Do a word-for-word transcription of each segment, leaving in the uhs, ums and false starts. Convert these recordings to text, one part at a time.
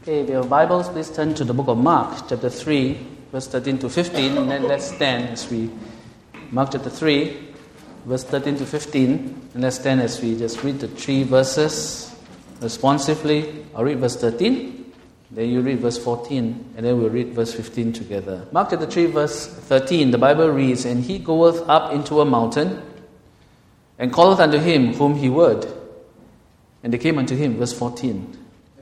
Okay, if you have Bibles, please turn to the book of Mark, chapter three, verse thirteen to fifteen, and then let's stand as we, Mark chapter three, verse thirteen to fifteen, and let's stand as we just read the three verses responsively. I'll read verse thirteen, then you read verse fourteen, and then we'll read verse fifteen together. Mark chapter three, verse thirteen, the Bible reads, "And he goeth up into a mountain, and calleth unto him whom he would. And they came unto him," verse fourteen.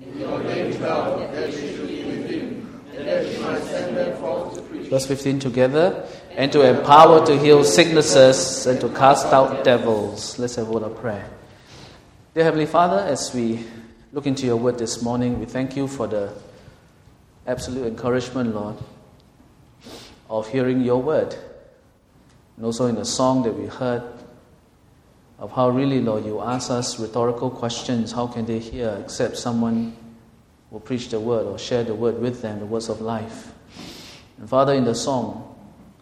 Verse fifteen together, "And to empower to heal sicknesses and to cast out devils." Let's have a word of prayer. Dear Heavenly Father, as we look into your word this morning, we thank you for the absolute encouragement, Lord, of hearing your word. And also in the song that we heard, of how really, Lord, you ask us rhetorical questions. How can they hear except someone will preach the word or share the word with them, the words of life? And Father, in the song,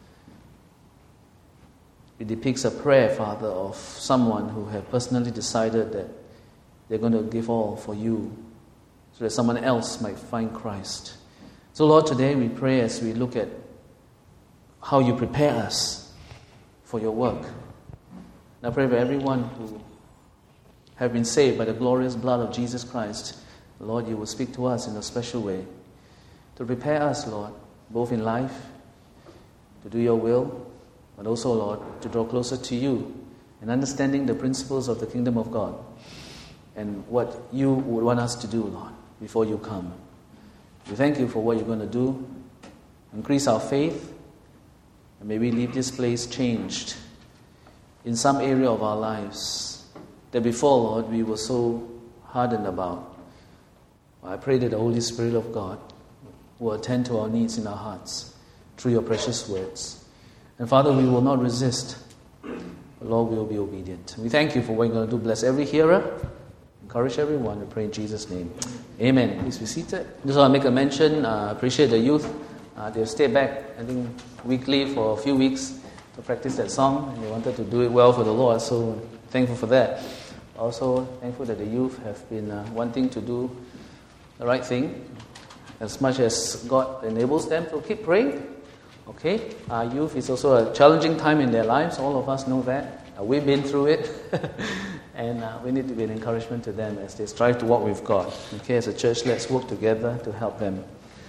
it depicts a prayer, Father, of someone who have personally decided that they're going to give all for you so that someone else might find Christ. So Lord, today we pray as we look at how you prepare us for your work. And I pray for everyone who have been saved by the glorious blood of Jesus Christ, Lord, you will speak to us in a special way to prepare us, Lord, both in life, to do your will, but also, Lord, to draw closer to you and understanding the principles of the kingdom of God and what you would want us to do, Lord, before you come. We thank you for what you're going to do. Increase our faith, and may we leave this place changed in some area of our lives that before, Lord, we were so hardened about. I pray that the Holy Spirit of God will attend to our needs in our hearts through your precious words. And Father, we will not resist, but Lord, we will be obedient. We thank you for what you're going to do. Bless every hearer. Encourage everyone. We pray in Jesus' name. Amen. Please be seated. Just want to make a mention. I uh, appreciate the youth. Uh, they've stayed back, I think, weekly for a few weeks to practice that song. And they wanted to do it well for the Lord. So thankful for that. Also thankful that the youth have been uh, wanting to do the right thing as much as God enables them to keep praying. Okay, our youth is also a challenging time in their lives. All of us know that. Uh, we've been through it. and uh, we need to be an encouragement to them as they strive to walk with God. Okay, as a church, let's work together to help them.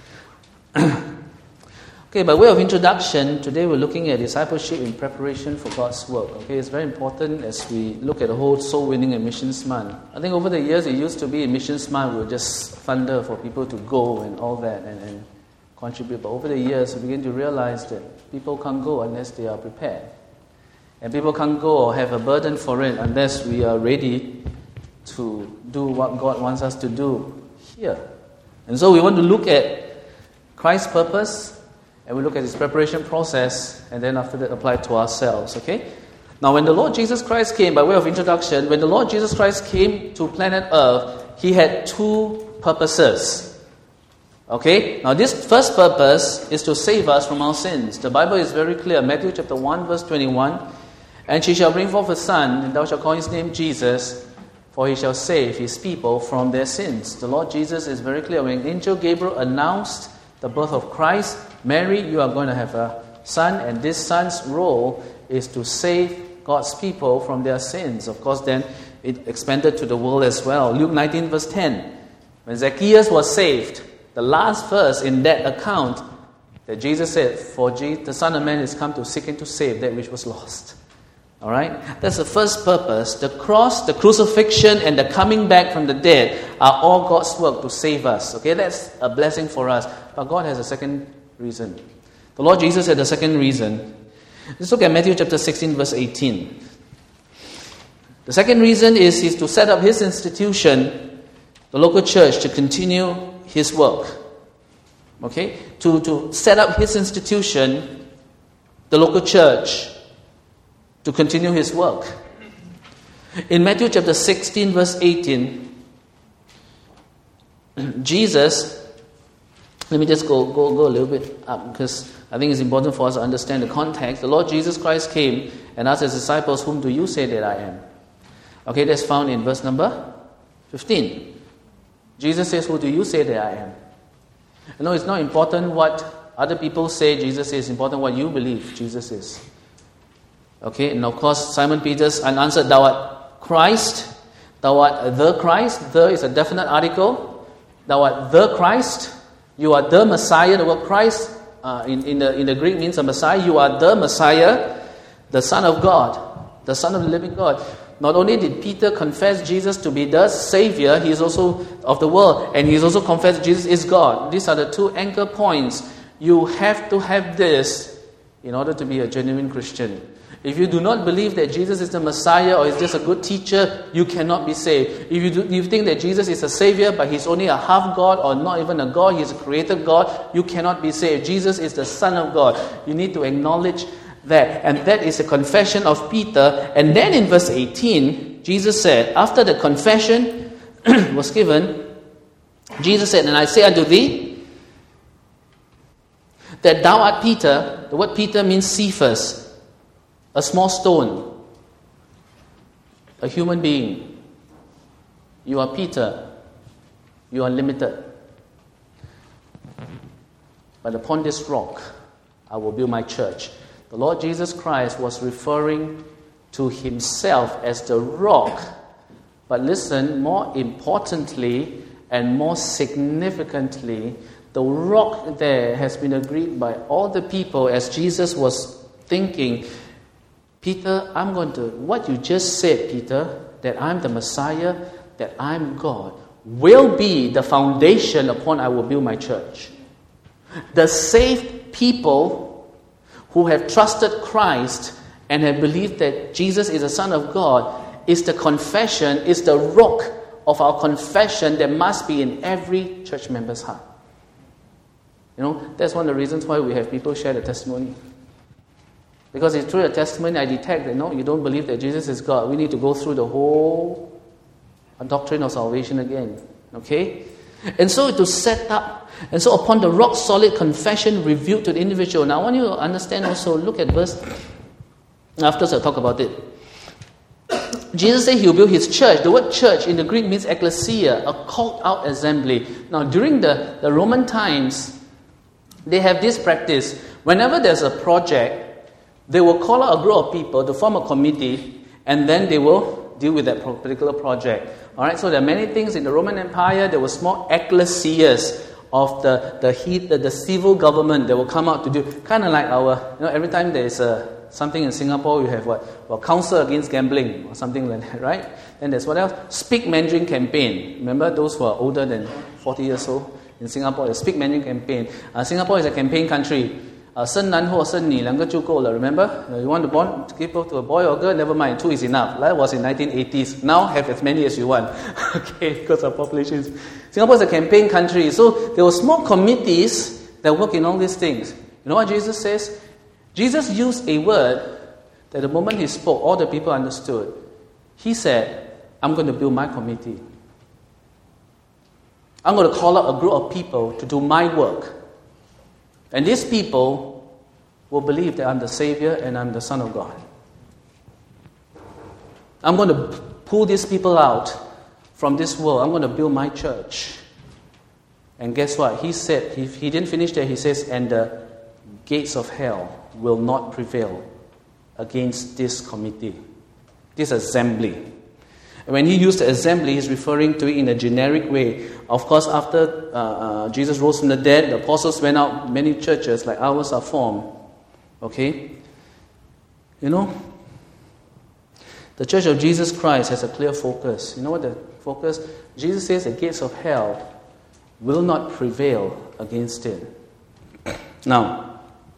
Okay, by way of introduction, today we're looking at discipleship in preparation for God's work. Okay, it's very important as we look at the whole soul winning and missions month. I think over the years it used to be in missions month we would just thunder for people to go and all that and, and contribute. But over the years we begin to realize that people can't go unless they are prepared. And people can't go or have a burden for it unless we are ready to do what God wants us to do here. And so we want to look at Christ's purpose, and we look at his preparation process, and then after that apply it to ourselves, okay? Now, when the Lord Jesus Christ came, by way of introduction, when the Lord Jesus Christ came to planet Earth, he had two purposes, okay? Now, this first purpose is to save us from our sins. The Bible is very clear. Matthew chapter one, verse twenty-one, "And she shall bring forth a son, and thou shalt call his name Jesus, for he shall save his people from their sins." The Lord Jesus is very clear. When angel Gabriel announced the birth of Christ, "Mary, you are going to have a son, and this son's role is to save God's people from their sins." Of course, then it expanded to the world as well. Luke nineteen, verse ten. When Zacchaeus was saved, the last verse in that account that Jesus said, "For the Son of Man is come to seek and to save that which was lost." All right? That's the first purpose. The cross, the crucifixion, and the coming back from the dead are all God's work to save us. Okay, that's a blessing for us. But God has a second reason. The Lord Jesus had a second reason. Let's look at Matthew chapter sixteen, verse eighteen. The second reason is he's to set up his institution, the local church, to continue his work. Okay? To, to set up his institution, the local church, to continue his work. In Matthew chapter sixteen, verse eighteen, Jesus, let me just go, go, go a little bit up because I think it's important for us to understand the context. The Lord Jesus Christ came and asked his disciples, "Whom do you say that I am?" Okay, that's found in verse number fifteen. Jesus says, who do you say that I am? You know, it's not important what other people say Jesus is, it's important what you believe Jesus is. Okay, and of course, Simon Peter's answered, thou art Christ, thou art the Christ. The is a definite article. Thou art the Christ, you are the Messiah. The word Christ uh, in, in, the, in the Greek means a Messiah. You are the Messiah, the Son of God, the Son of the living God. Not only did Peter confess Jesus to be the Savior, he is also of the world, and he is also confessed Jesus is God. These are the two anchor points. You have to have this in order to be a genuine Christian. If you do not believe that Jesus is the Messiah or is just a good teacher, you cannot be saved. If you, do, you think that Jesus is a Savior, but He's only a half God or not even a God, He's a created God, you cannot be saved. Jesus is the Son of God. You need to acknowledge that. And that is a confession of Peter. And then in verse eighteen, Jesus said, after the confession was given, Jesus said, and I say unto thee, that thou art Peter. The word Peter means Cephas. A small stone, a human being. You are Peter. You are limited. But upon this rock, I will build my church. The Lord Jesus Christ was referring to Himself as the rock. But listen, more importantly and more significantly, the rock there has been agreed by all the people as Jesus was thinking, Peter, I'm going to, what you just said, Peter, that I'm the Messiah, that I'm God, will be the foundation upon I will build my church. The saved people who have trusted Christ and have believed that Jesus is the Son of God is the confession, is the rock of our confession that must be in every church member's heart. You know, that's one of the reasons why we have people share the testimony. Because it's through the testimony I detect that, no, you don't believe that Jesus is God. We need to go through the whole doctrine of salvation again. Okay? And so to set up, and so upon the rock-solid confession revealed to the individual. Now I want you to understand also, look at verse, afterwards I'll talk about it. Jesus said He will build His church. The word church in the Greek means ecclesia, a called-out assembly. Now during the, the Roman times, they have this practice. Whenever there's a project, they will call out a group of people to form a committee, and then they will deal with that particular project. All right. So there are many things in the Roman Empire. There were small ecclesias of the the heat, the, the civil government that will come out to do kind of like our. You know, every time there is a something in Singapore, you have what? Well, Council Against Gambling or something like that, right? Then there's what else? Speak Mandarin campaign. Remember those who are older than forty years old in Singapore, the Speak Mandarin campaign. Uh, Singapore is a campaign country. Uh, 生男或生女两个就够了. Remember, uh, you want to born to give birth to a boy or girl? Never mind, two is enough. That was in nineteen eighties. Now have as many as you want. Okay, because of populations. Singapore is a campaign country, so there were small committees that work in all these things. You know what Jesus says? Jesus used a word that the moment He spoke, all the people understood. He said, "I'm going to build my committee. I'm going to call out a group of people to do my work. And these people will believe that I'm the Savior and I'm the Son of God. I'm going to pull these people out from this world. I'm going to build my church." And guess what? He said, he, he didn't finish there. He says, and the gates of hell will not prevail against this committee, this assembly. And when he used the assembly, he's referring to it in a generic way. Of course, after uh, uh, Jesus rose from the dead, the apostles went out, many churches like ours are formed. Okay? You know, the Church of Jesus Christ has a clear focus. You know what the focus? Jesus says the gates of hell will not prevail against it. Now,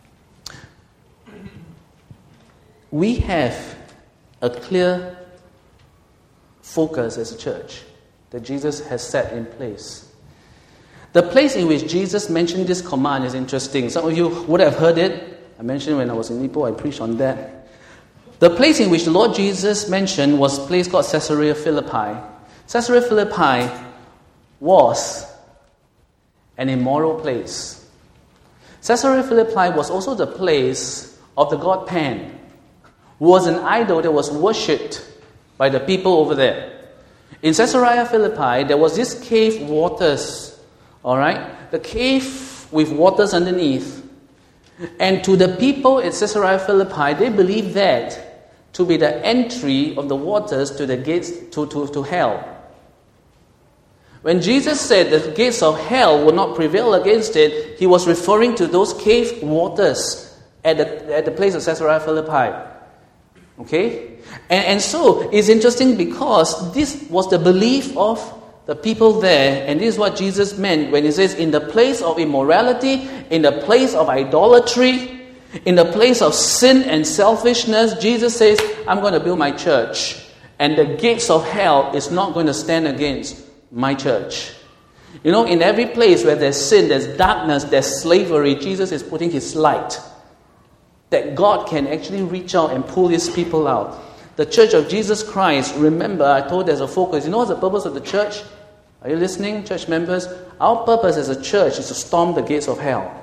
we have a clear focus as a church that Jesus has set in place. The place in which Jesus mentioned this command is interesting. Some of you would have heard it. I mentioned when I was in Ipoh, I preached on that. The place in which the Lord Jesus mentioned was a place called Caesarea Philippi. Caesarea Philippi was an immoral place. Caesarea Philippi was also the place of the god Pan, who was an idol that was worshipped by the people over there. In Caesarea Philippi, there was this cave waters, all right? The cave with waters underneath. And to the people in Caesarea Philippi, they believed that to be the entry of the waters to the gates to, to, to hell. When Jesus said the gates of hell will not prevail against it, he was referring to those cave waters at the, at the place of Caesarea Philippi. Okay? And, and so, it's interesting because this was the belief of the people there, and this is what Jesus meant when he says, in the place of immorality, in the place of idolatry, in the place of sin and selfishness, Jesus says, I'm going to build my church, and the gates of hell is not going to stand against my church. You know, in every place where there's sin, there's darkness, there's slavery, Jesus is putting his light, that God can actually reach out and pull his people out. The Church of Jesus Christ, remember, I told there's a focus. You know what's the purpose of the church? Are you listening, church members? Our purpose as a church is to storm the gates of hell.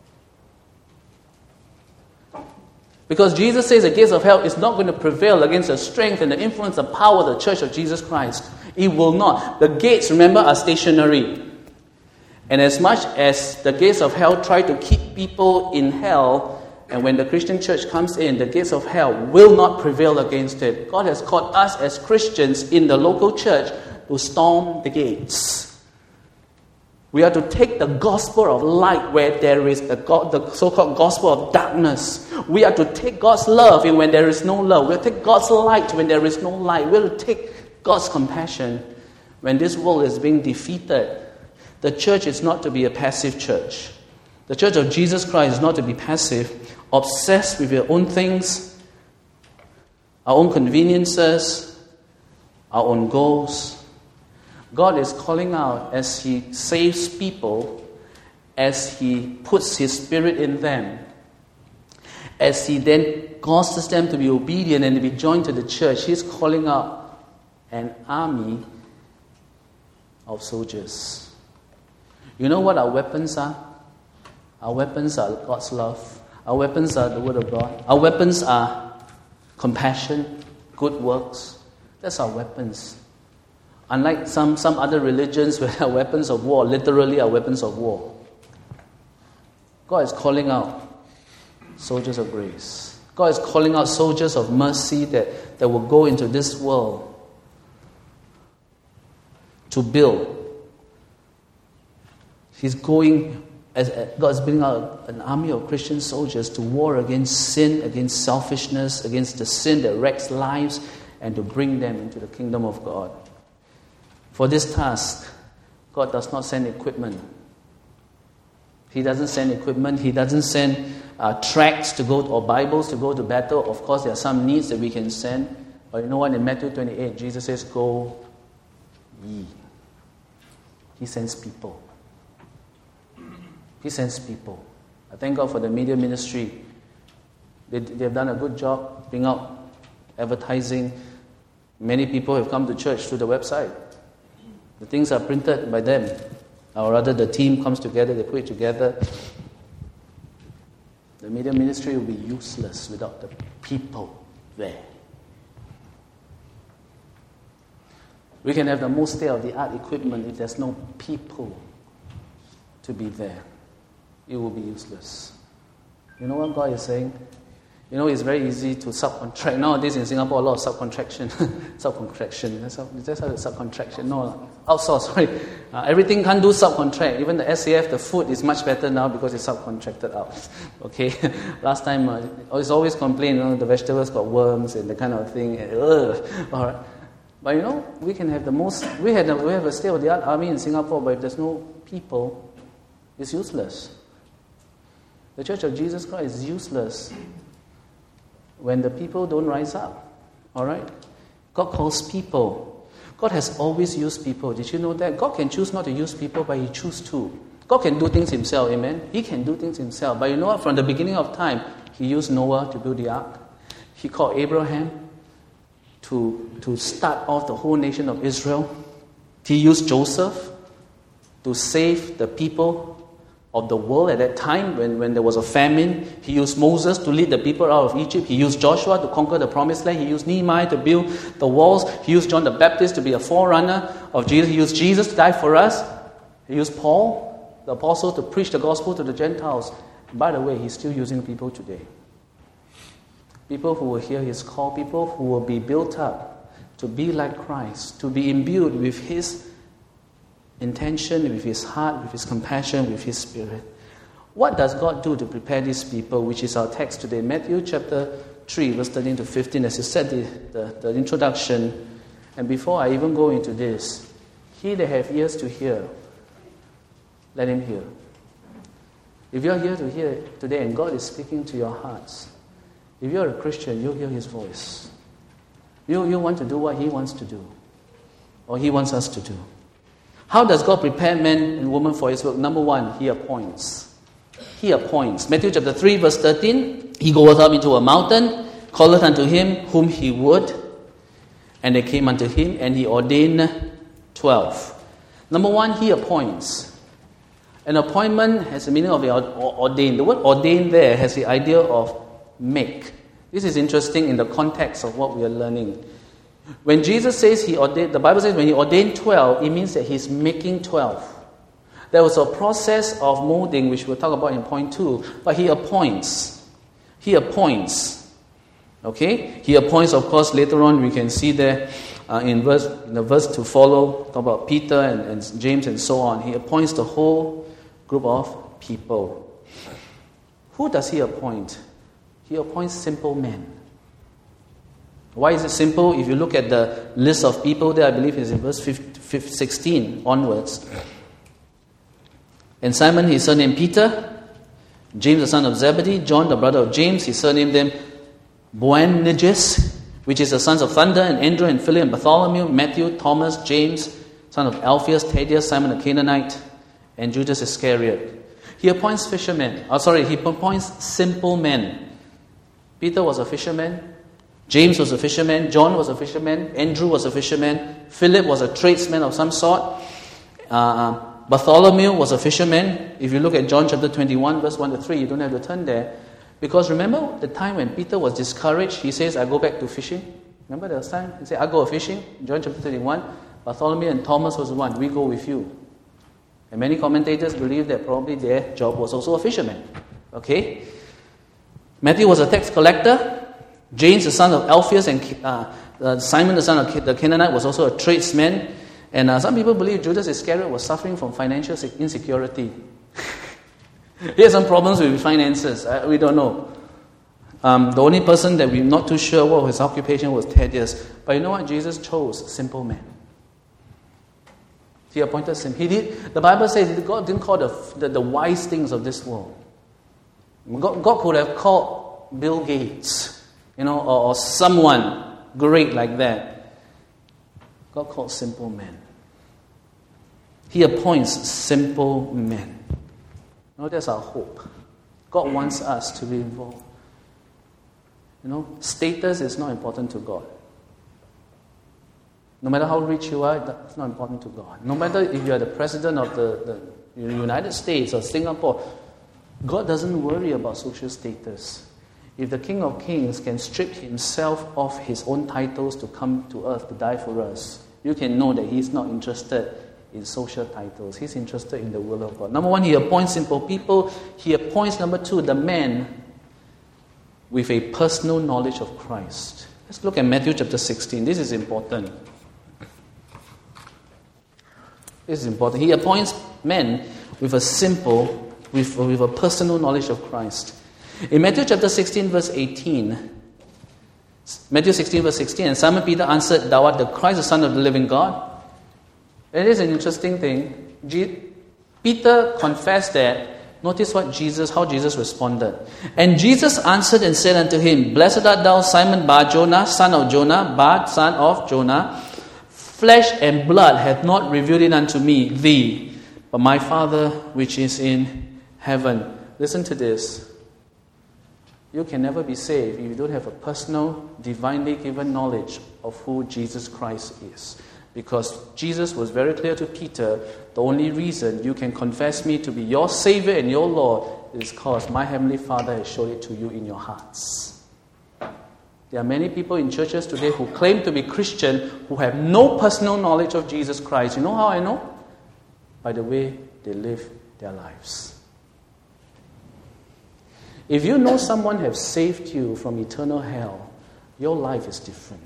Because Jesus says the gates of hell is not going to prevail against the strength and the influence and power of the Church of Jesus Christ. It will not. The gates, remember, are stationary. And as much as the gates of hell try to keep people in hell, and when the Christian church comes in, the gates of hell will not prevail against it. God has called us as Christians in the local church to storm the gates. We are to take the gospel of light where there is the, God, the so-called gospel of darkness. We are to take God's love in when there is no love. We are to take God's light when there is no light. We are to take God's compassion when this world is being defeated. The church is not to be a passive church. The Church of Jesus Christ is not to be passive, obsessed with your own things, our own conveniences, our own goals. God is calling out as he saves people, as he puts his spirit in them, as he then causes them to be obedient and to be joined to the church. He's calling out an army of soldiers. You know what our weapons are? Our weapons are God's love. Our weapons are the Word of God. Our weapons are compassion, good works. That's our weapons. Unlike some, some other religions where our weapons of war literally are weapons of war. God is calling out soldiers of grace. God is calling out soldiers of mercy that, that will go into this world to build. He's going... As God is building out an army of Christian soldiers to war against sin, against selfishness, against the sin that wrecks lives, and to bring them into the kingdom of God. For this task, God does not send equipment. He doesn't send equipment. He doesn't send uh, tracts to go to, or Bibles to go to battle. Of course, there are some needs that we can send. But you know what? In Matthew twenty-eight, Jesus says, "Go ye." He sends people. He sends people. I thank God for the media ministry. They, they've done a good job bringing out advertising. Many people have come to church through the website. The things are printed by them. Or rather, the team comes together, they put it together. The media ministry will be useless without the people there. We can have the most state-of-the-art equipment if there's no people to be there. It will be useless. You know what God is saying? You know, it's very easy to subcontract. Nowadays in Singapore, a lot of subcontraction. subcontraction. That's how, that's how subcontraction. No, outsource, sorry. Uh, everything can't do subcontract. Even the S A F, the food is much better now because it's subcontracted out. Okay? Last time, uh, it's always complained, you know, the vegetables got worms and the kind of thing. And, ugh. All right. But you know, we can have the most, we, had a, we have a state-of-the-art army in Singapore, but if there's no people, it's useless. The Church of Jesus Christ is useless when the people don't rise up. All right? God calls people. God has always used people. Did you know that? God can choose not to use people, but he chooses to. God can do things himself, amen? He can do things himself. But you know what? From the beginning of time, he used Noah to build the ark. He called Abraham to, to start off the whole nation of Israel. He used Joseph to save the people of the world at that time when, when there was a famine. He used Moses to lead the people out of Egypt. He used Joshua to conquer the promised land. He used Nehemiah to build the walls. He used John the Baptist to be a forerunner of Jesus. He used Jesus to die for us. He used Paul, the apostle, to preach the gospel to the Gentiles. And by the way, he's still using people today. People who will hear his call, people who will be built up to be like Christ, to be imbued with his intention, with his heart, with his compassion, with his spirit. What does God do to prepare these people, which is our text today? Matthew chapter three, verse thirteen to fifteen, as you said, the, the, the introduction. And before I even go into this, he that have ears to hear, let him hear. If you're here to hear today and God is speaking to your hearts, if you're a Christian, you'll hear his voice. You, you want to do what he wants to do, or he wants us to do. How does God prepare men and women for his work? Number one, he appoints. He appoints. Matthew chapter three, verse thirteen, he goeth up into a mountain, calleth unto him whom he would, and they came unto him, and he ordained twelve. Number one, he appoints. An appointment has the meaning of ordained. The word ordained there has the idea of make. This is interesting in the context of what we are learning. When Jesus says he ordained, the Bible says when he ordained twelve, it means that he's making twelve. There was a process of molding, which we'll talk about in point two, but he appoints. He appoints. Okay? He appoints, of course, later on we can see there uh, in verse in the verse to follow, talk about Peter and, and James and so on. He appoints the whole group of people. Who does he appoint? He appoints simple men. Why is it simple? If you look at the list of people there, I believe it's in verse sixteen onwards. And Simon, his surname Peter, James the son of Zebedee, John the brother of James, he surnamed them Boanerges, which is the sons of thunder, and Andrew and Philip and Bartholomew, Matthew, Thomas, James, son of Alphaeus, Thaddeus, Simon the Canaanite, and Judas Iscariot. He appoints fishermen. Oh, sorry, he appoints simple men. Peter was a fisherman. James was a fisherman. John was a fisherman. Andrew was a fisherman. Philip was a tradesman of some sort. Uh, Bartholomew was a fisherman. If you look at John chapter twenty-one, verse one to three, you don't have to turn there. Because remember the time when Peter was discouraged, he says, I go back to fishing. Remember the time? He said, I go fishing. John chapter twenty-one. Bartholomew and Thomas was the one. We go with you. And many commentators believe that probably their job was also a fisherman. Okay? Matthew was a tax collector. James, the son of Alphaeus, and uh, uh, Simon, the son of the Canaanite, was also a tradesman. And uh, some people believe Judas Iscariot was suffering from financial insecurity. He had some problems with finances. Uh, we don't know. Um, the only person that we're not too sure what his occupation was Thaddeus. But you know what? Jesus chose simple men. He appointed him. He did. The Bible says God didn't call the, the, the wise things of this world. God, God could have called Bill Gates, you know, or, or someone great like that. God called simple men. He appoints simple men. You know, that's our hope. God wants us to be involved. You know, status is not important to God. No matter how rich you are, that's not important to God. No matter if you are the president of the, the United States or Singapore, God doesn't worry about social status. If the King of Kings can strip himself of his own titles to come to earth to die for us, you can know that he's not interested in social titles. He's interested in the will of God. Number one, he appoints simple people. He appoints, number two, the men with a personal knowledge of Christ. Let's look at Matthew chapter sixteen. This is important. This is important. He appoints men with a simple, with, with a personal knowledge of Christ. In Matthew chapter sixteen, verse eighteen, Matthew sixteen, verse sixteen, and Simon Peter answered, Thou art the Christ, the Son of the living God. It is an interesting thing. G- Peter confessed that. Notice what Jesus, how Jesus responded. And Jesus answered and said unto him, Blessed art thou, Simon Bar-Jonah, son of Jonah, Bar, son of Jonah. Flesh and blood hath not revealed it unto me, thee, but my Father which is in heaven. Listen to this. You can never be saved if you don't have a personal, divinely given knowledge of who Jesus Christ is. Because Jesus was very clear to Peter, the only reason you can confess me to be your Savior and your Lord is because my Heavenly Father has showed it to you in your hearts. There are many people in churches today who claim to be Christian who have no personal knowledge of Jesus Christ. You know how I know? By the way they live their lives. If you know someone has saved you from eternal hell, your life is different.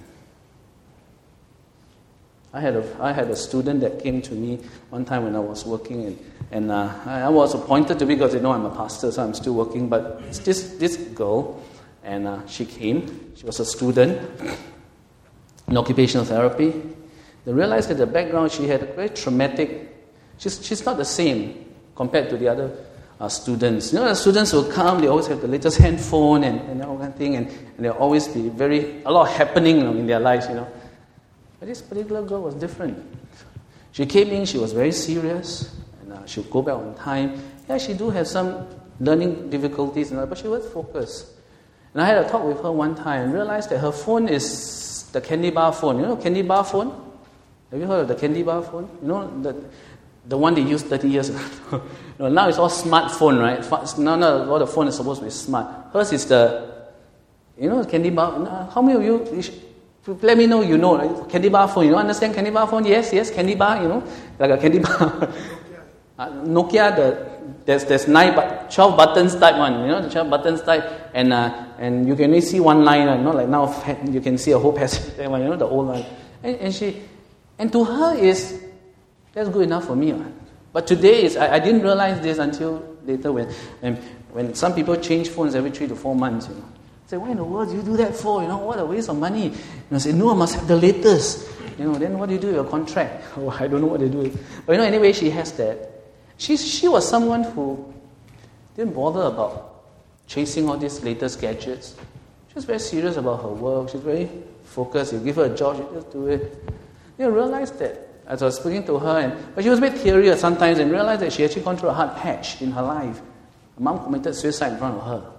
I had a I had a student that came to me one time when I was working, and, and uh, I was appointed to be, because they know I'm a pastor, so I'm still working. But it's this this girl, and uh, she came. She was a student in occupational therapy. They realized that the background, she had a very traumatic. She's she's not the same compared to the other uh, students. You know, the students will come. They always have the latest handphone and, and all that thing, and, and there'll always be very a lot happening, you know, in their lives. You know. But this particular girl was different. She came in, she was very serious, and uh, she would go back on time. Yeah, she do have some learning difficulties, and all, but she was focused. And I had a talk with her one time and realized that her phone is the candy bar phone. You know candy bar phone? Have you heard of the candy bar phone? You know, the the one they used thirty years ago. You know, now it's all smartphone, right? Now, now all the phone is supposed to be smart. Hers is the, you know, candy bar. How many of you... you should, let me know you know. Right? Candy bar phone. You don't understand candy bar phone? Yes, yes, candy bar, you know. Like a candy bar. uh, Nokia, the, there's there's nine, but twelve buttons type one. You know, the twelve buttons type. And uh, and you can only see one line. Uh, not like now you can see a whole passage. You know, the old line. And, and she, and to her is, that's good enough for me. Right? But today, is I, I didn't realize this until later when, when, when some people change phones every three to four months, you know. Say, why in the world do you do that for? You know, what a waste of money. You know, say, no, I must have the latest. You know, then what do you do with your contract? Oh, I don't know what they do. But you know, anyway, she has that. She she was someone who didn't bother about chasing all these latest gadgets. She was very serious about her work. She's very focused. You give her a job, she just do it. You realize that as I was speaking to her, and but she was a bit teary sometimes, and realized that she actually gone through a hard patch in her life. Her mom committed suicide in front of her.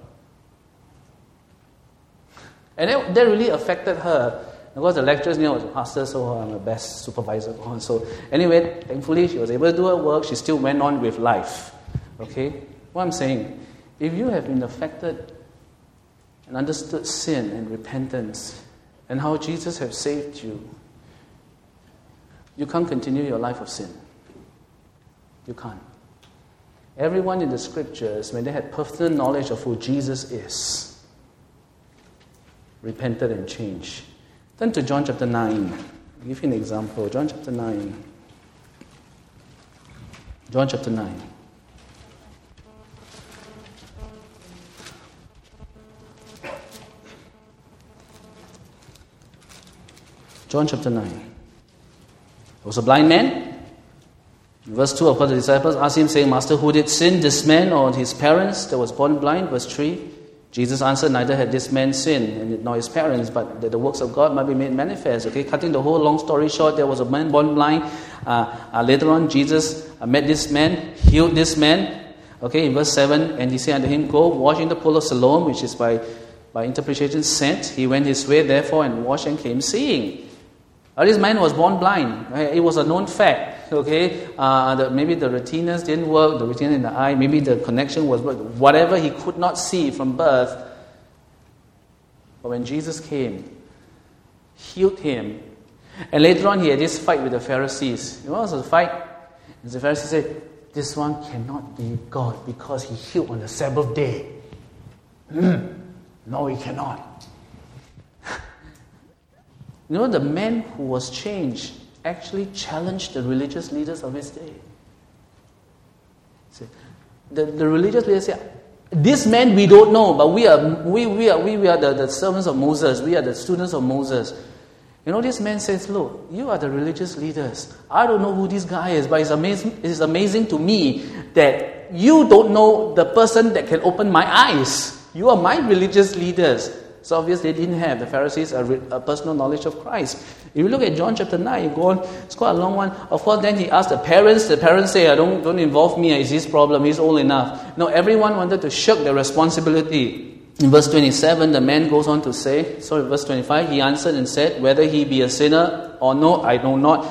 And that, that really affected her. Because the lecturers knew I was a pastor, so I'm the best supervisor. So anyway, thankfully she was able to do her work. She still went on with life. Okay? What I'm saying, if you have been affected and understood sin and repentance and how Jesus has saved you, you can't continue your life of sin. You can't. Everyone in the scriptures, when they had personal knowledge of who Jesus is, repented and changed. Turn to John chapter nine. I'll give you an example. John chapter nine. John chapter nine. John chapter nine. There was a blind man. In verse two, of course, the disciples asked him, saying, Master, who did sin, this man or his parents that was born blind? Verse three. Jesus answered, neither had this man sinned, nor his parents, but that the works of God might be made manifest. Okay, cutting the whole long story short, there was a man born blind. Uh, uh, later on, Jesus uh, met this man, healed this man. Okay, in verse seven, and he said unto him, go, wash in the pool of Siloam, which is by, by interpretation sent. He went his way, therefore, and washed and came seeing. Uh, this man was born blind. Right? It was a known fact. Okay, uh, the, maybe the retinas didn't work, the retina in the eye, maybe the connection was whatever, he could not see from birth. But when Jesus came, healed him, and later on he had this fight with the Pharisees. You know what was the fight? And the Pharisees said, this one cannot be God because he healed on the Sabbath day. Mm. No, he cannot. You know, the man who was changed actually challenged the religious leaders of his day. The, the religious leaders said, this man we don't know, but we are we, we are we, we are the, the servants of Moses, we are the students of Moses. You know, this man says, look, you are the religious leaders. I don't know who this guy is, but it's amazing, it's amazing to me that you don't know the person that can open my eyes. You are my religious leaders. So obviously they didn't have, the Pharisees, a, a personal knowledge of Christ. If you look at John chapter nine, you go on, it's quite a long one. Of course, then he asked the parents. The parents say, don't, don't involve me, it's his problem, he's old enough. No, everyone wanted to shirk their responsibility. In verse twenty-seven, the man goes on to say, sorry, verse twenty-five, he answered and said, whether he be a sinner or no, I know not.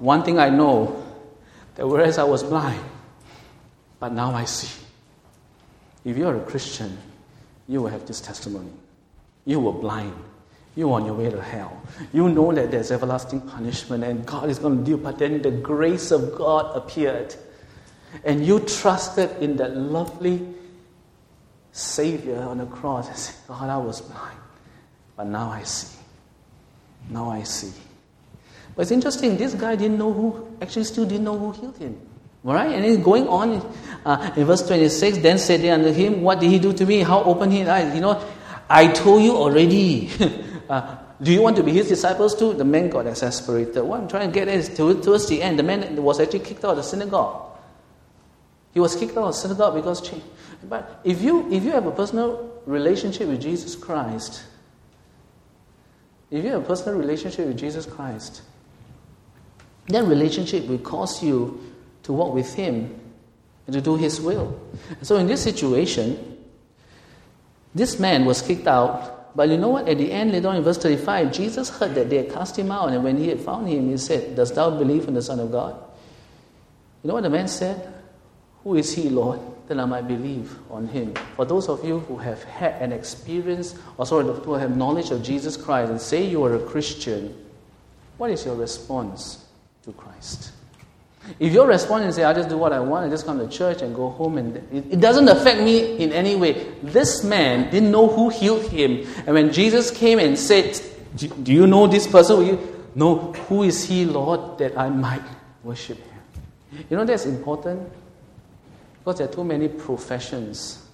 one thing I know, that whereas I was blind, but now I see. If you're a Christian, you will have this testimony. You were blind. You were on your way to hell. You know that there's everlasting punishment and God is going to deal, but then the grace of God appeared. And you trusted in that lovely Savior on the cross and said, God, I was blind, but now I see. Now I see. But it's interesting, this guy didn't know who, actually still didn't know who healed him. Alright? And then going on uh, in verse twenty-six, then said they unto him, what did he do to me? How opened his eyes? You know, I told you already. uh, do you want to be his disciples too? The man got exasperated. What I'm trying to get at is towards the end, the man was actually kicked out of the synagogue. He was kicked out of the synagogue because change. But if you if you have a personal relationship with Jesus Christ, if you have a personal relationship with Jesus Christ, that relationship will cause you to walk with Him and to do His will. So in this situation, this man was kicked out, but you know what? At the end, later on in verse thirty-five, Jesus heard that they had cast him out, and when he had found him, he said, dost thou believe in the Son of God? You know what the man said? Who is he, Lord, that I might believe on him? For those of you who have had an experience, or sorry, who have knowledge of Jesus Christ and say you are a Christian, what is your response to Christ? If your response is, say, I just do what I want, I just come to church and go home, and it, it doesn't affect me in any way. This man didn't know who healed him. And when Jesus came and said, do, do you know this person? You know, who is he, Lord, that I might worship him? You know that's important? Because there are too many professions.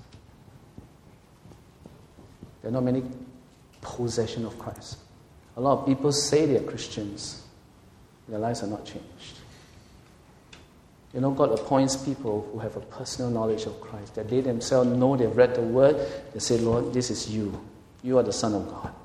There are not many possession of Christ. A lot of people say they are Christians. Their lives are not changed. You know, God appoints people who have a personal knowledge of Christ, that they themselves know they've read the Word. They say, Lord, this is you. You are the Son of God.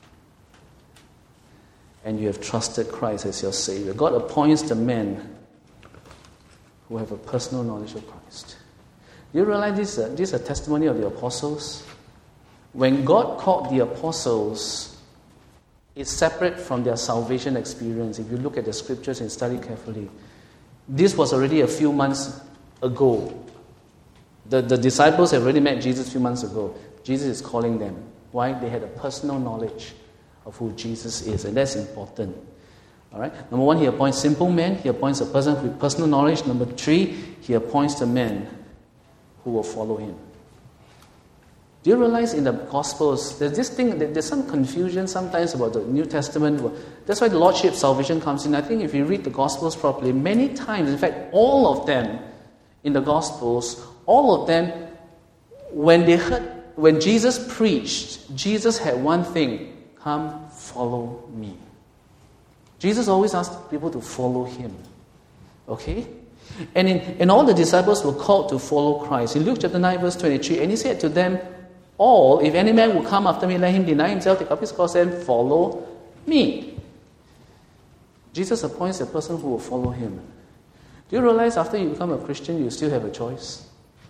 And you have trusted Christ as your Savior. God appoints the men who have a personal knowledge of Christ. Do you realize this, uh, this is a testimony of the apostles? When God called the apostles, it's separate from their salvation experience. If you look at the scriptures and study carefully, this was already a few months ago. The, the disciples have already met Jesus a few months ago. Jesus is calling them. Why? They had a personal knowledge of who Jesus is, and that's important. All right. Number one, he appoints simple men. He appoints a person with personal knowledge. Number three, he appoints the men who will follow him. Do you realize in the Gospels, there's this thing, there's some confusion sometimes about the New Testament. That's why the Lordship salvation comes in. I think if you read the Gospels properly, many times, in fact, all of them in the Gospels, all of them, when they heard, when Jesus preached, Jesus had one thing: come, follow me. Jesus always asked people to follow him. Okay? And, in, and all the disciples were called to follow Christ. In Luke chapter nine, verse twenty-three, and he said to them all, if any man will come after me, let him deny himself, take up his cross, and follow me. Jesus appoints a person who will follow him. Do you realize after you become a Christian, you still have a choice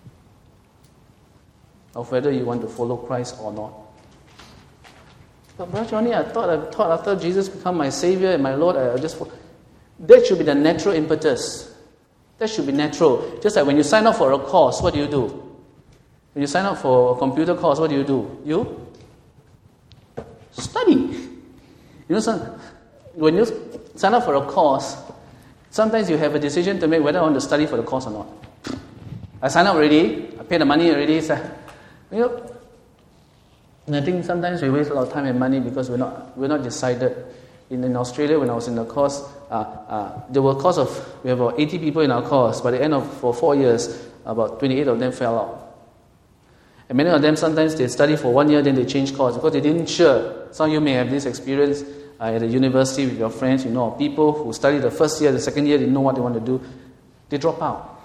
of whether you want to follow Christ or not? But Brother Johnny, I thought, I thought after Jesus become my Savior and my Lord, I just follow. That should be the natural impetus. That should be natural. Just like when you sign up for a course, what do you do? When you sign up for a computer course, what do you do? You study. You know, some, when you sign up for a course, sometimes you have a decision to make whether I want to study for the course or not. I signed up already. I paid the money already. So, you know, and I think sometimes we waste a lot of time and money because we're not we're not decided. In, in Australia, when I was in the course, uh, uh, there were a course of, we have about eighty people in our course. By the end of, for four years, about twenty-eight of them fell out. And many of them, sometimes they study for one year, then they change course because they didn't sure. Some of you may have this experience uh, at a university with your friends, you know, people who study the first year, the second year, they know what they want to do. They drop out.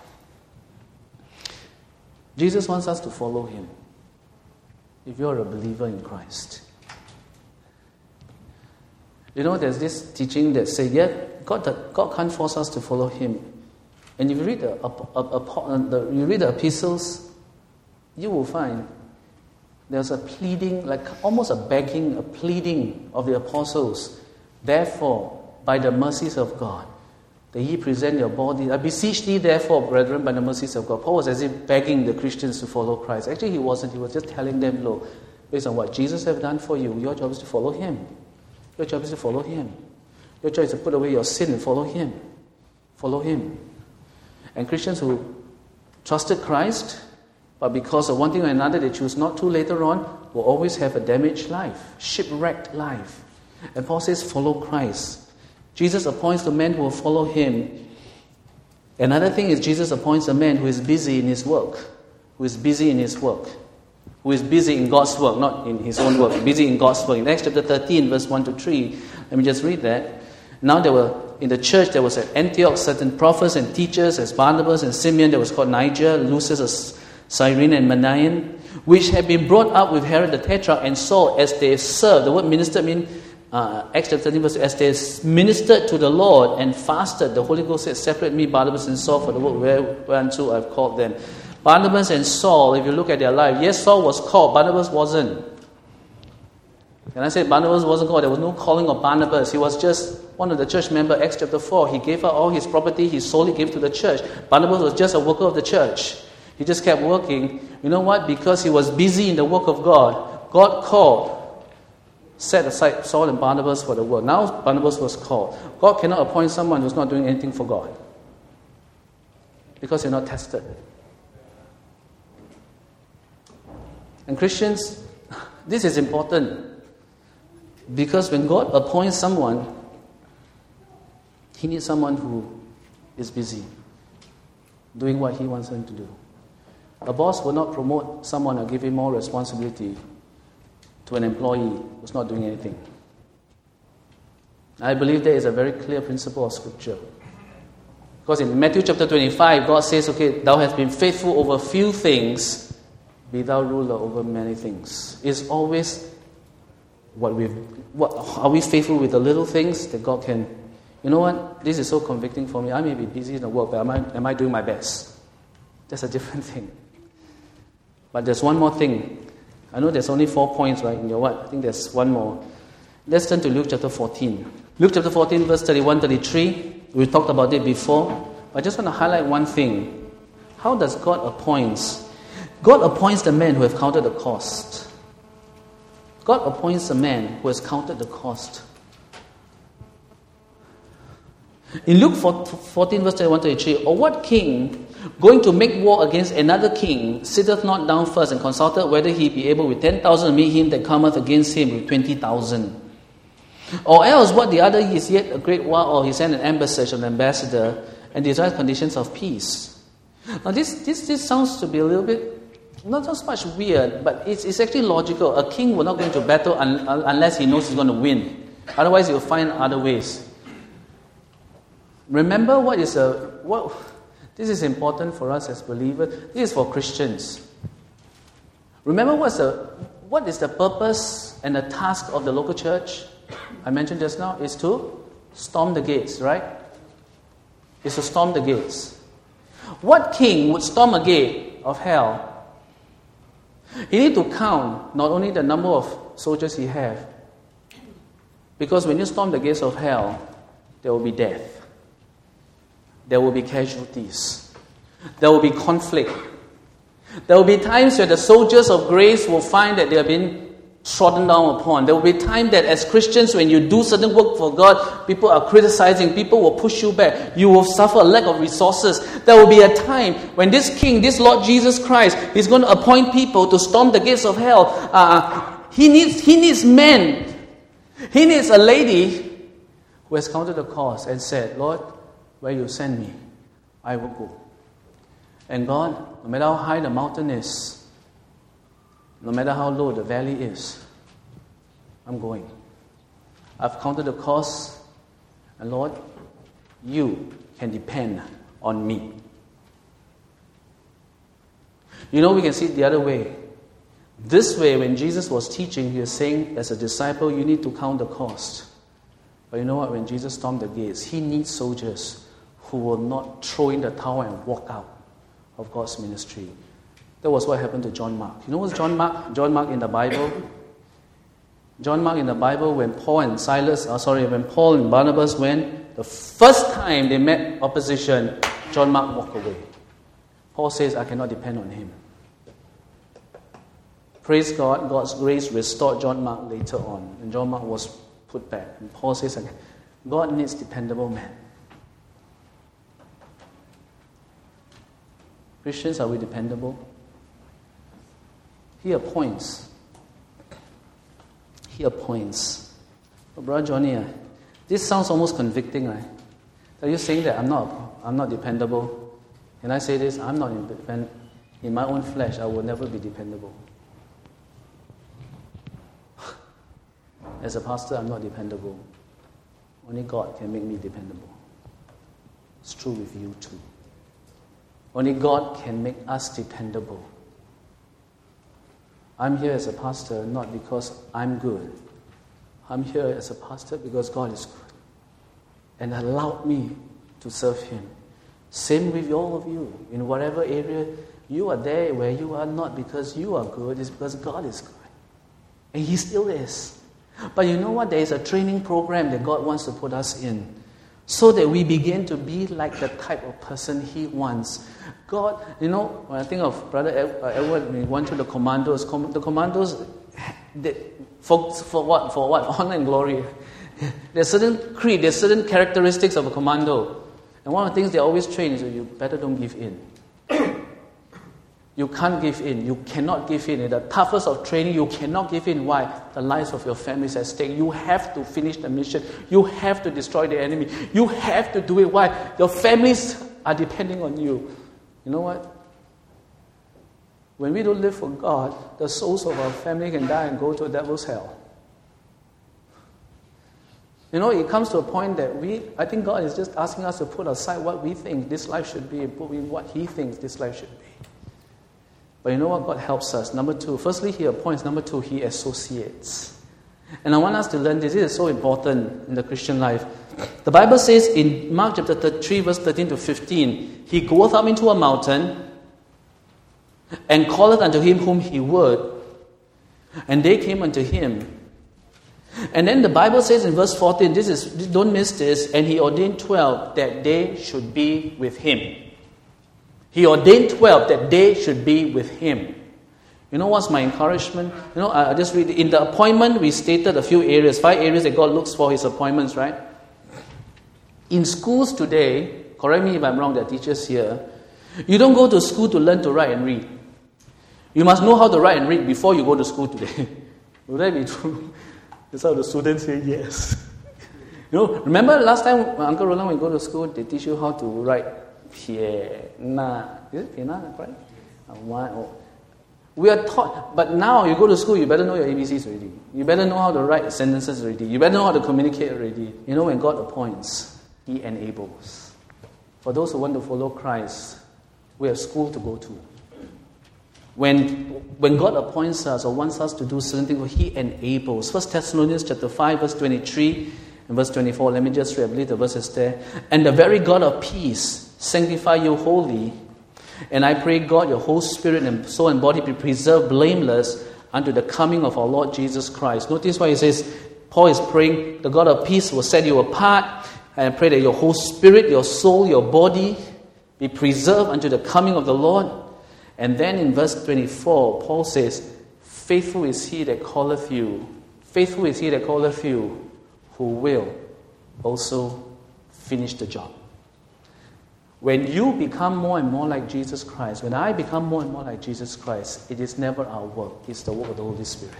Jesus wants us to follow him. If you're a believer in Christ. You know, there's this teaching that says, yeah, God, God can't force us to follow him. And if you read the, uh, uh, the, you read the epistles, you will find there's a pleading, like almost a begging, a pleading of the apostles. Therefore, by the mercies of God, that ye present your body. I beseech thee, therefore, brethren, by the mercies of God. Paul was as if begging the Christians to follow Christ. Actually, he wasn't. He was just telling them, look, based on what Jesus has done for you, your job is to follow him. Your job is to follow him. Your job is to put away your sin and follow him. Follow him. And Christians who trusted Christ, but because of one thing or another they choose not to later on, will always have a damaged life, shipwrecked life. And Paul says, follow Christ. Jesus appoints the men who will follow him. Another thing is Jesus appoints a man who is busy in his work, who is busy in his work, who is busy in God's work, not in his own work, busy in God's work. In Acts chapter thirteen, verse one to three, let me just read that. Now there were, in the church, there was at Antioch certain prophets and teachers, as Barnabas and Simeon, there was called Niger, Lucius of Cyrene and Manaen, which had been brought up with Herod the Tetrarch and Saul as they served. The word minister means, uh, Acts chapter thirteen, verse, as they ministered to the Lord and fasted, the Holy Ghost said, separate me, Barnabas and Saul, for the work whereunto I've called them. Barnabas and Saul, if you look at their life, yes, Saul was called, Barnabas wasn't. And I said Barnabas wasn't called. There was no calling of Barnabas. He was just one of the church members, Acts chapter four. He gave out all his property. He solely gave to the church. Barnabas was just a worker of the church. He just kept working. You know what? Because he was busy in the work of God, God called, set aside Saul and Barnabas for the work. Now Barnabas was called. God cannot appoint someone who's not doing anything for God, because you're not tested. And Christians, this is important. Because when God appoints someone, he needs someone who is busy doing what he wants them to do. A boss will not promote someone or give him more responsibility to an employee who's not doing anything. I believe there is a very clear principle of Scripture. Because in Matthew chapter twenty-five, God says, okay, thou hast been faithful over few things, be thou ruler over many things. It's always what we what are we faithful with the little things that God can. You know what? This is so convicting for me. I may be busy in the work, but am I, am I doing my best? That's a different thing. But there's one more thing. I know there's only four points, right? In your what? I think there's one more. Let's turn to Luke chapter fourteen. Luke chapter fourteen, verse thirty-one, thirty-three. We talked about it before. But I just want to highlight one thing. How does God appoints? God appoints the men who have counted the cost. God appoints a man who has counted the cost. In Luke fourteen, verse thirty-one to thirty-three, or what king, going to make war against another king, sitteth not down first and consulteth whether he be able with ten thousand to meet him that cometh against him with twenty thousand? Or else, what the other is yet a great while, or he sent an embassage of an ambassador and desires conditions of peace. Now, this, this, this sounds to be a little bit not so much weird, but it's, it's actually logical. A king will not go into battle un, un, unless he knows he's going to win. Otherwise, he will find other ways. Remember what is a what? This is important for us as believers. This is for Christians. Remember what's the what is the purpose and the task of the local church? I mentioned just now is to storm the gates, right? Is to storm the gates. What king would storm a gate of hell? He need to count not only the number of soldiers he have, because when you storm the gates of hell, there will be death. There will be casualties. There will be conflict. There will be times where the soldiers of grace will find that they have been trodden down upon. There will be time that as Christians, when you do certain work for God, people are criticizing, people will push you back. You will suffer a lack of resources. There will be a time when this King, this Lord Jesus Christ, is going to appoint people to storm the gates of hell. Uh, he needs he needs men. He needs a lady who has counted the cost and said, Lord, where you send me, I will go. And God, no matter how high the mountain is, no matter how low the valley is, I'm going. I've counted the cost, and Lord, you can depend on me. You know, we can see it the other way. This way, when Jesus was teaching, he was saying, as a disciple, you need to count the cost. But you know what? When Jesus stormed the gates, he needs soldiers who will not throw in the towel and walk out of God's ministry. That was what happened to John Mark. You know what's John Mark? John Mark in the Bible? John Mark in the Bible, when Paul and Silas, oh sorry, when Paul and Barnabas went the first time they met opposition, John Mark walked away. Paul says, I cannot depend on him. Praise God, God's grace restored John Mark later on, and John Mark was put back. And Paul says again, God needs dependable men. Christians, are we dependable? He appoints. He appoints. But Brother Johnny, uh, this sounds almost convicting, right? Are you saying that I'm not, I'm not dependable? Can I say this? I'm not independent. In my own flesh, I will never be dependable. As a pastor, I'm not dependable. Only God can make me dependable. It's true with you too. Only God can make us dependable. I'm here as a pastor not because I'm good. I'm here as a pastor because God is good and allowed me to serve Him. Same with all of you. In whatever area, you are there where you are not because you are good, it's because God is good. And He still is. But you know what? There is a training program that God wants to put us in so that we begin to be like the type of person He wants. God, you know, when I think of Brother Edward, when he went to the commandos, the commandos, they, for, for what? For what? Honor and glory. There's certain creed, there's certain characteristics of a commando. And one of the things they always train is that you better don't give in. You can't give in. You cannot give in. In the toughest of training, you cannot give in. Why? The lives of your family is at stake. You have to finish the mission. You have to destroy the enemy. You have to do it. Why? Your families are depending on you. You know what? When we don't live for God, the souls of our family can die and go to a devil's hell. You know, it comes to a point that we, I think God is just asking us to put aside what we think this life should be and put in what He thinks this life should be. But you know what? God helps us. Number two, firstly, He appoints. Number two, He associates. And I want us to learn this. This is so important in the Christian life. The Bible says in Mark chapter thirty-three, verse thirteen to fifteen, He goeth up into a mountain and calleth unto Him whom He would, and they came unto Him. And then the Bible says in verse fourteen, this is, don't miss this, and He ordained twelve that they should be with Him. He ordained twelve that they should be with Him. You know what's my encouragement? You know, I just read, in the appointment, we stated a few areas, five areas that God looks for His appointments, right? In schools today, correct me if I'm wrong, there are teachers here, you don't go to school to learn to write and read. You must know how to write and read before you go to school today. Would that be true? That's how the students say yes. You know, remember last time, Uncle Roland, when you go to school, they teach you how to write piano. Is it piano, right? One, oh. We are taught, but now you go to school, you better know your A B Cs already. You better know how to write sentences already. You better know how to communicate already. You know, when God appoints, He enables. For those who want to follow Christ, we have school to go to. When, when God appoints us or wants us to do certain things, He enables. First Thessalonians chapter five, verse twenty-three and verse twenty-four. Let me just read, I believe the verse is there. And the very God of peace sanctify you wholly. And I pray, God, your whole spirit and soul and body be preserved blameless unto the coming of our Lord Jesus Christ. Notice why he says, Paul is praying, the God of peace will set you apart. And I pray that your whole spirit, your soul, your body be preserved unto the coming of the Lord. And then in verse twenty-four, Paul says, faithful is He that calleth you. Faithful is He that calleth you, who will also finish the job. When you become more and more like Jesus Christ, when I become more and more like Jesus Christ, it is never our work. It's the work of the Holy Spirit.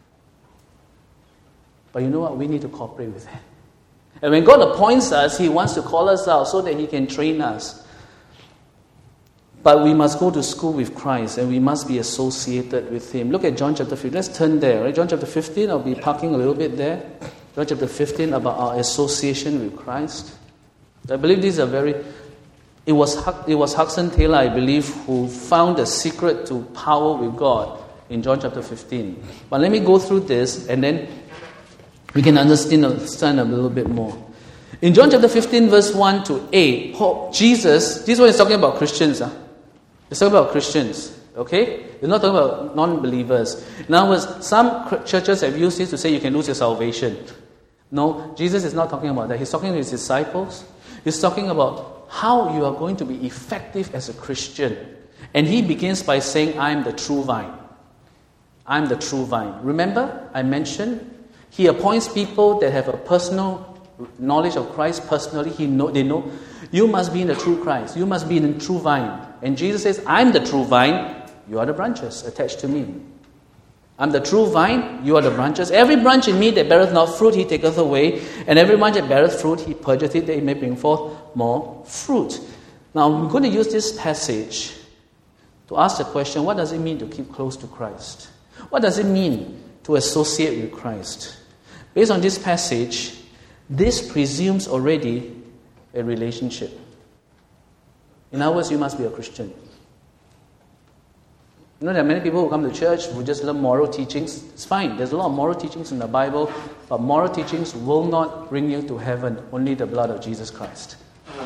But you know what? We need to cooperate with Him. And when God appoints us, He wants to call us out so that He can train us. But we must go to school with Christ and we must be associated with Him. Look at John chapter fifteen. Let's turn there. Right? John chapter fifteen, I'll be parking a little bit there. John chapter fifteen, about our association with Christ. I believe these are very... It was it was Hudson Taylor, I believe, who found the secret to power with God in John chapter fifteen. But let me go through this and then we can understand, understand a little bit more. In John chapter fifteen, verse one to eight, Paul, Jesus, this one is talking about Christians. Huh? It's talking about Christians, okay? It's not talking about non-believers. In other words, some churches have used this to say you can lose your salvation. No, Jesus is not talking about that. He's talking to his disciples. He's talking about how you are going to be effective as a Christian. And he begins by saying, I'm the true vine. I'm the true vine. Remember, I mentioned, he appoints people that have a personal knowledge of Christ personally. He know, they know, you must be in the true Christ. You must be in the true vine. And Jesus says, I'm the true vine. You are the branches attached to me. I'm the true vine, you are the branches. Every branch in me that beareth not fruit, he taketh away. And every branch that beareth fruit, he purgeth it, that it may bring forth more fruit. Now, we're going to use this passage to ask the question, what does it mean to keep close to Christ? What does it mean to associate with Christ? Based on this passage, this presumes already a relationship. In other words, you must be a Christian. You know, there are many people who come to church who just learn moral teachings. It's fine. There's a lot of moral teachings in the Bible, but moral teachings will not bring you to heaven. Only the blood of Jesus Christ.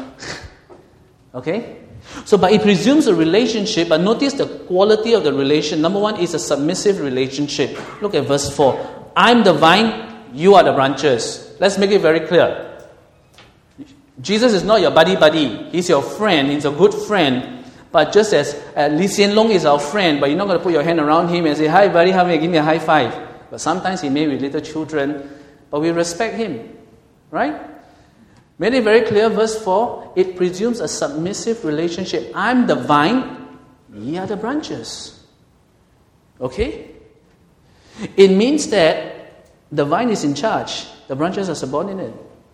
Okay? So, but it presumes a relationship, but notice the quality of the relation. Number one is a submissive relationship. Look at verse four. I'm the vine, you are the branches. Let's make it very clear. Jesus is not your buddy-buddy. He's your friend. He's a good friend. But just as uh, Lee Hsien Loong is our friend, but you're not going to put your hand around him and say, hi buddy, how may I give me a high five? But sometimes he may be little children, but we respect him. Right? Made it very clear, verse four, it presumes a submissive relationship. I'm the vine, ye are the branches. Okay? It means that the vine is in charge, the branches are subordinate.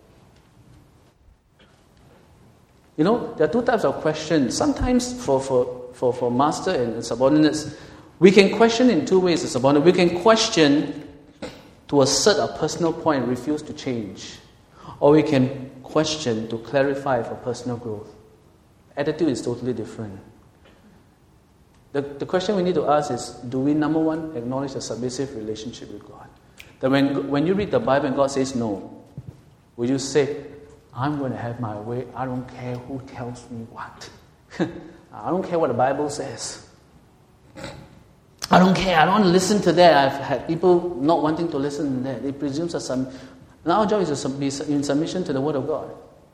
You know, there are two types of questions. Sometimes for, for, for, for master and subordinates, we can question in two ways as subordinate. We can question to assert a personal point and refuse to change. Or we can question to clarify for personal growth. Attitude is totally different. The, the question we need to ask is, do we, number one, acknowledge a submissive relationship with God? That when, when you read the Bible and God says no, will you say, I'm going to have my way. I don't care who tells me what. I don't care what the Bible says. I don't care. I don't want to listen to that. I've had people not wanting to listen to that. It presumes that some... And our job is to be in submission to the Word of God.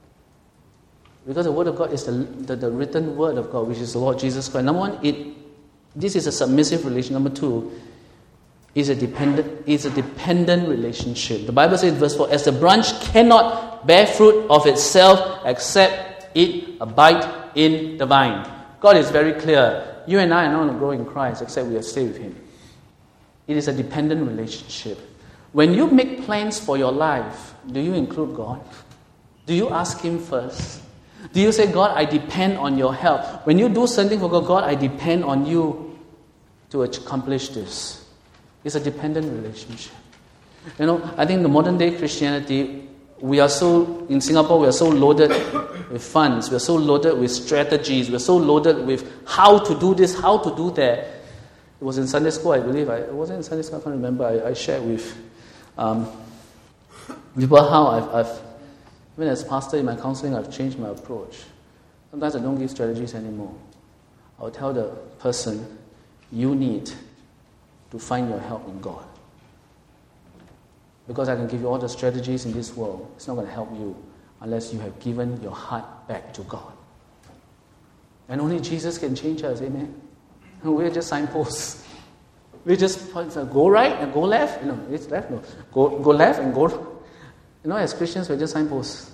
Because the Word of God is the, the, the written Word of God, which is the Lord Jesus Christ. Number one, it this is a submissive relation. Number two, is a dependent is a dependent relationship. The Bible says in verse four, as the branch cannot bear fruit of itself except it abide in the vine. God is very clear. You and I are not going to grow in Christ except we stay with Him. It is a dependent relationship. When you make plans for your life, do you include God? Do you ask Him first? Do you say, God, I depend on your help? When you do something for God, God, I depend on you to accomplish this. It's a dependent relationship. You know, I think the modern day Christianity, we are so, in Singapore, we are so loaded with funds, we are so loaded with strategies, we are so loaded with how to do this, how to do that. It was in Sunday school, I believe. I, it wasn't in Sunday school, I can't remember. I, I shared with um, people how I've, I've, even as pastor in my counseling, I've changed my approach. Sometimes I don't give strategies anymore. I'll tell the person, you need to find your help in God. Because I can give you all the strategies in this world, it's not going to help you unless you have given your heart back to God. And only Jesus can change us, amen? We're just signposts. We just go right and go left. No, it's left, no. Go, go left and go... You know, as Christians, we're just signposts.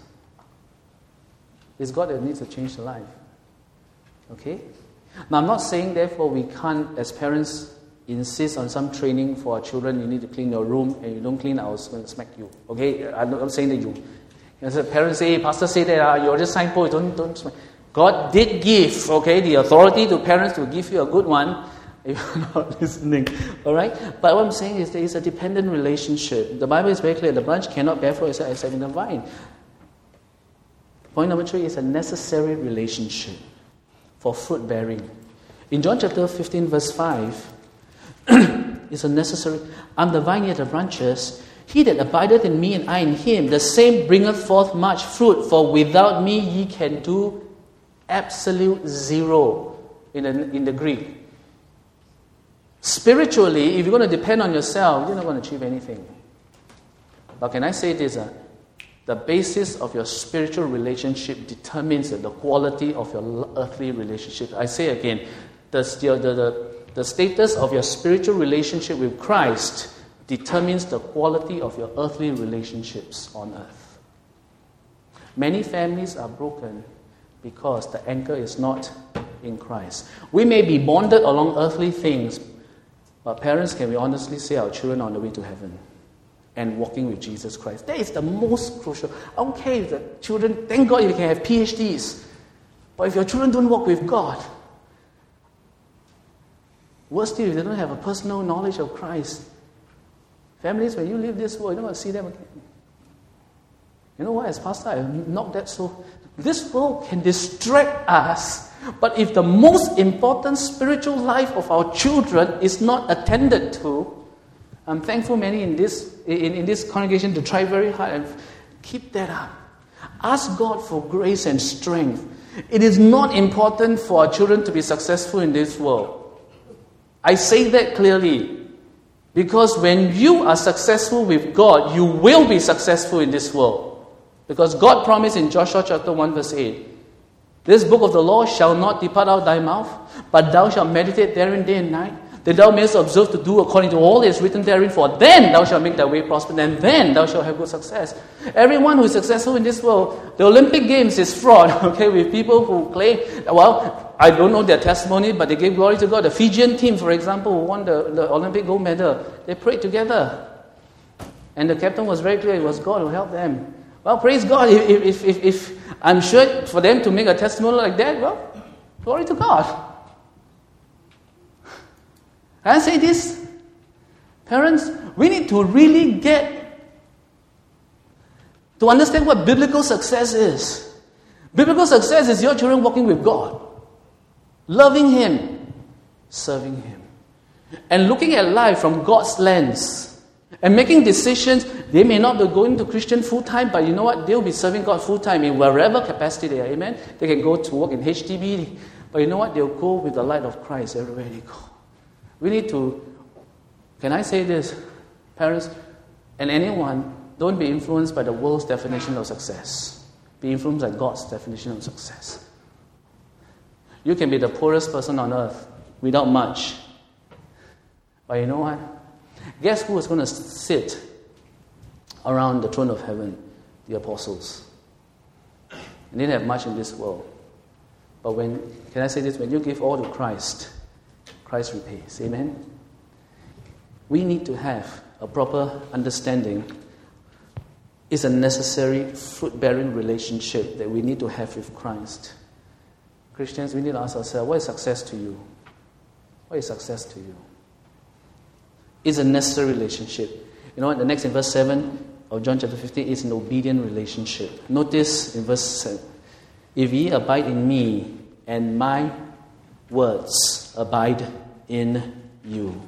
It's God that needs to change the life. Okay? Now, I'm not saying, therefore, we can't, as parents, insist on some training for our children. You need to clean your room, and you don't clean, I was going to smack you. Okay? I'm not saying that you... As a parent say, pastor say that, uh, you're just signpost, don't, don't smack. God did give, okay, the authority to parents to give you a good one, if you're not listening. Alright? But what I'm saying is there is a dependent relationship. The Bible is very clear. The branch cannot bear fruit except in the vine. Point number three is a necessary relationship for fruit bearing. In John chapter fifteen, verse five, it's a necessary. I'm the vine, yet the branches. He that abideth in me and I in him, the same bringeth forth much fruit. For without me ye can do absolute zero in the, in the Greek. Spiritually, if you're going to depend on yourself, you're not going to achieve anything. But can I say this? Uh, the basis of your spiritual relationship determines uh, the quality of your earthly relationship. I say again, the, the, the, the status of your spiritual relationship with Christ determines the quality of your earthly relationships on earth. Many families are broken because the anchor is not in Christ. We may be bonded along earthly things, but parents, can we honestly say our children are on the way to heaven and walking with Jesus Christ? That is the most crucial. Okay, the children, thank God you can have P H Ds, but if your children don't walk with God, worse still, if they don't have a personal knowledge of Christ, families, when you leave this world, you don't want to see them again. You know what, as pastor, I knocked that so. This world can distract us, but if the most important spiritual life of our children is not attended to, I'm thankful many in this in, in this congregation to try very hard and keep that up. Ask God for grace and strength. It is not important for our children to be successful in this world. I say that clearly. Because when you are successful with God, you will be successful in this world. Because God promised in Joshua chapter one verse eight, this book of the law shall not depart out of thy mouth, but thou shalt meditate therein day and night, that thou mayest observe to do according to all that is written therein, for then thou shalt make thy way prosper, and then thou shalt have good success. Everyone who is successful in this world, the Olympic Games is fraud, okay, with people who claim, well, I don't know their testimony, but they gave glory to God. The Fijian team, for example, who won the, the Olympic gold medal, they prayed together. And the captain was very clear, it was God who helped them. Well, praise God, if, if, if, if I'm sure for them to make a testimony like that, well, glory to God. Can I say this? Parents, we need to really get to understand what biblical success is. Biblical success is your children walking with God, loving Him, serving Him, and looking at life from God's lens. And making decisions. They may not be going to Christian full-time, but you know what? They'll be serving God full-time in wherever capacity they are. Amen? They can go to work in H D B. But you know what? They'll go with the light of Christ everywhere they go. We need to, can I say this? Parents and anyone, don't be influenced by the world's definition of success. Be influenced by God's definition of success. You can be the poorest person on earth without much. But you know what? Guess who is going to sit around the throne of heaven? The apostles. They didn't have much in this world. But when, can I say this? When you give all to Christ, Christ repays. Amen? We need to have a proper understanding. It's a necessary fruit-bearing relationship that we need to have with Christ. Christians, we need to ask ourselves, what is success to you? What is success to you? It's a necessary relationship. You know what? The next in verse seven of John chapter fifteen is an obedient relationship. Notice in verse seven, if ye abide in me, and my words abide in you.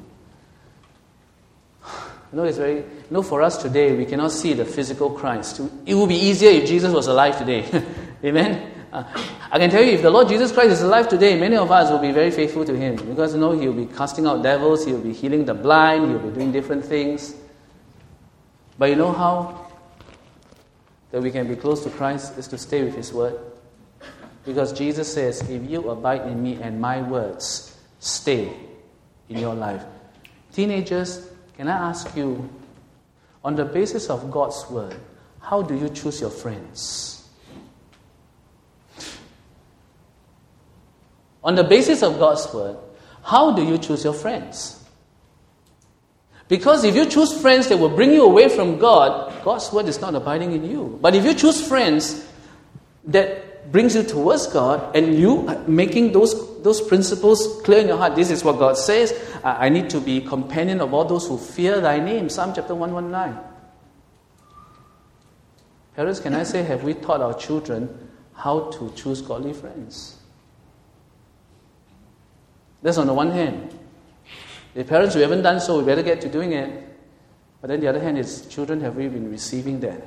You know, it's very, you know, for us today, we cannot see the physical Christ. It would be easier if Jesus was alive today. Amen? Uh, I can tell you, if the Lord Jesus Christ is alive today, many of us will be very faithful to Him. Because, you know, He'll be casting out devils, He'll be healing the blind, He'll be doing different things. But you know how that we can be close to Christ is to stay with His Word. Because Jesus says, if you abide in me and my words stay in your life. Teenagers, can I ask you, on the basis of God's Word, how do you choose your friends? On the basis of God's Word, how do you choose your friends? Because if you choose friends that will bring you away from God, God's Word is not abiding in you. But if you choose friends that brings you towards God, and you are making those, those principles clear in your heart, this is what God says, I need to be companion of all those who fear thy name, Psalm chapter one nineteen. Parents, can I say, have we taught our children how to choose godly friends? That's on the one hand. The parents who haven't done so, we better get to doing it. But then the other hand is, children, have we been receiving that?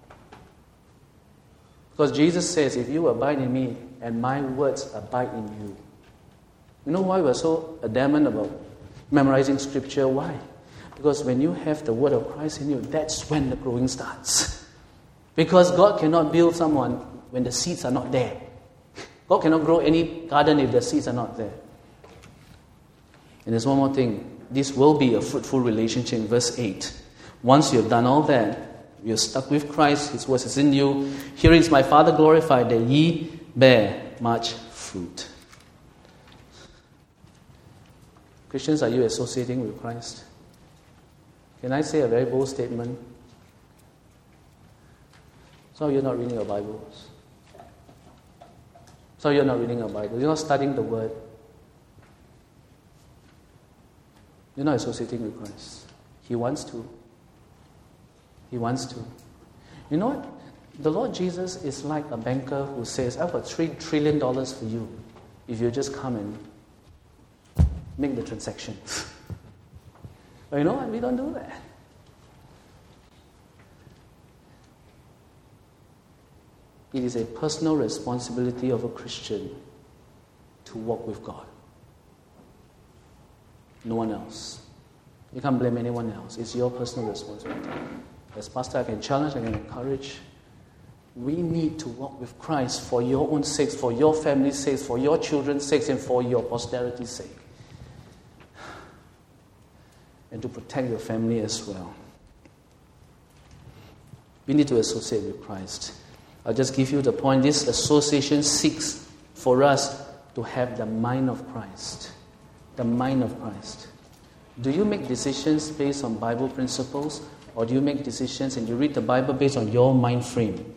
Because Jesus says, if you abide in me and my words abide in you. You know why we're so adamant about memorizing scripture? Why? Because when you have the word of Christ in you, that's when the growing starts. Because God cannot build someone when the seeds are not there. God cannot grow any garden if the seeds are not there. And there's one more thing. This will be a fruitful relationship in verse eight. Once you have done all that, you're stuck with Christ, His word is in you. Herein is my Father glorified, that ye bear much fruit. Christians, are you associating with Christ? Can I say a very bold statement? So you're not reading your Bibles. So you're not reading your Bible. You're not studying the Word. You're not associating with Christ. He wants to. He wants to. You know what? The Lord Jesus is like a banker who says, I've got three trillion dollars for you if you just come and make the transaction. But you know what? We don't do that. It is a personal responsibility of a Christian to walk with God. No one else. You can't blame anyone else. It's your personal responsibility. As pastor, I can challenge, I can encourage. We need to walk with Christ for your own sakes, for your family's sakes, for your children's sakes, and for your posterity's sake. And to protect your family as well. We need to associate with Christ. I'll just give you the point. This association seeks for us to have the mind of Christ. The mind of Christ. Do you make decisions based on Bible principles, or do you make decisions and you read the Bible based on your mind frame?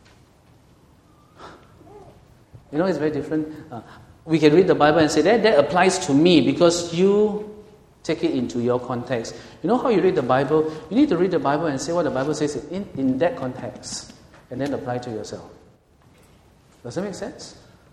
You know, it's very different. Uh, we can read the Bible and say, that, that applies to me because you take it into your context. You know how you read the Bible? You need to read the Bible and say what the Bible says in, in that context, and then apply to yourself. Does that make sense?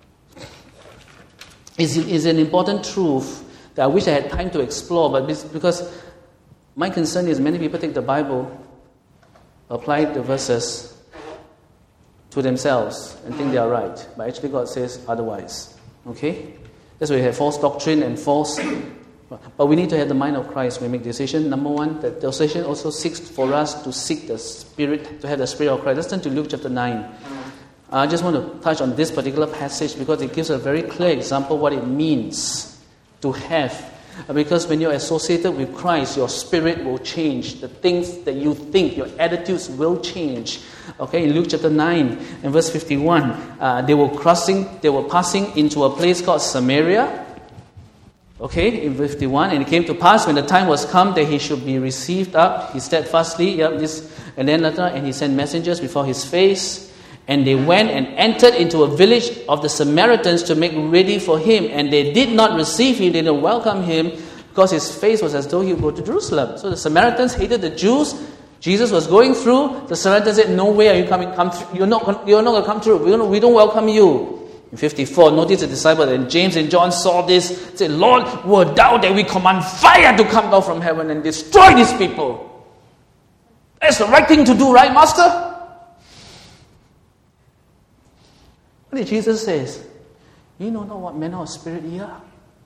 It's, it's an important truth that I wish I had time to explore, but because my concern is many people take the Bible, apply the verses to themselves and think they are right. But actually God says otherwise. Okay? That's why we have false doctrine and false... But we need to have the mind of Christ when we make decisions. Number one, that the decision also seeks for us to seek the Spirit, to have the Spirit of Christ. Let's turn to Luke chapter nine. I just want to touch on this particular passage because it gives a very clear example of what it means to have. Because when you're associated with Christ, your spirit will change. The things that you think, your attitudes will change. Okay, in Luke chapter nine and verse fifty-one, uh, they were crossing, they were passing into a place called Samaria. Okay, in fifty-one, and it came to pass when the time was come that he should be received up, he steadfastly, yep, this, and then later, and he sent messengers before his face, and they went and entered into a village of the Samaritans to make ready for him, and they did not receive him, they didn't welcome him, because his face was as though he would go to Jerusalem. So the Samaritans hated the Jews. Jesus was going through. The Samaritans said, "No way are you coming? Come through. You're not. You're not going to come through. We don't, we don't welcome you." In fifty-four, notice the disciples and James and John saw this. Said, "Lord, were thou that we command fire to come down from heaven and destroy these people?" That's the right thing to do, right, Master? What did Jesus say? You know not what manner of spirit ye are.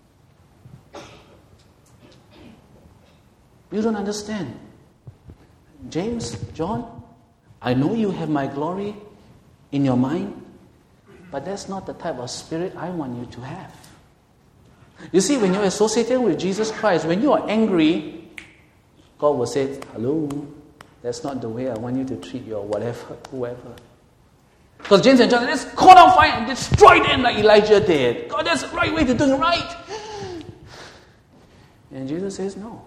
You don't understand. James, John, I know you have my glory in your mind, but that's not the type of spirit I want you to have. You see, when you're associated with Jesus Christ, when you are angry, God will say, "Hello, that's not the way I want you to treat your whatever, whoever." Because James and John, let's call down fire and destroy them like Elijah did. God, that's the right way to do it right. And Jesus says, no.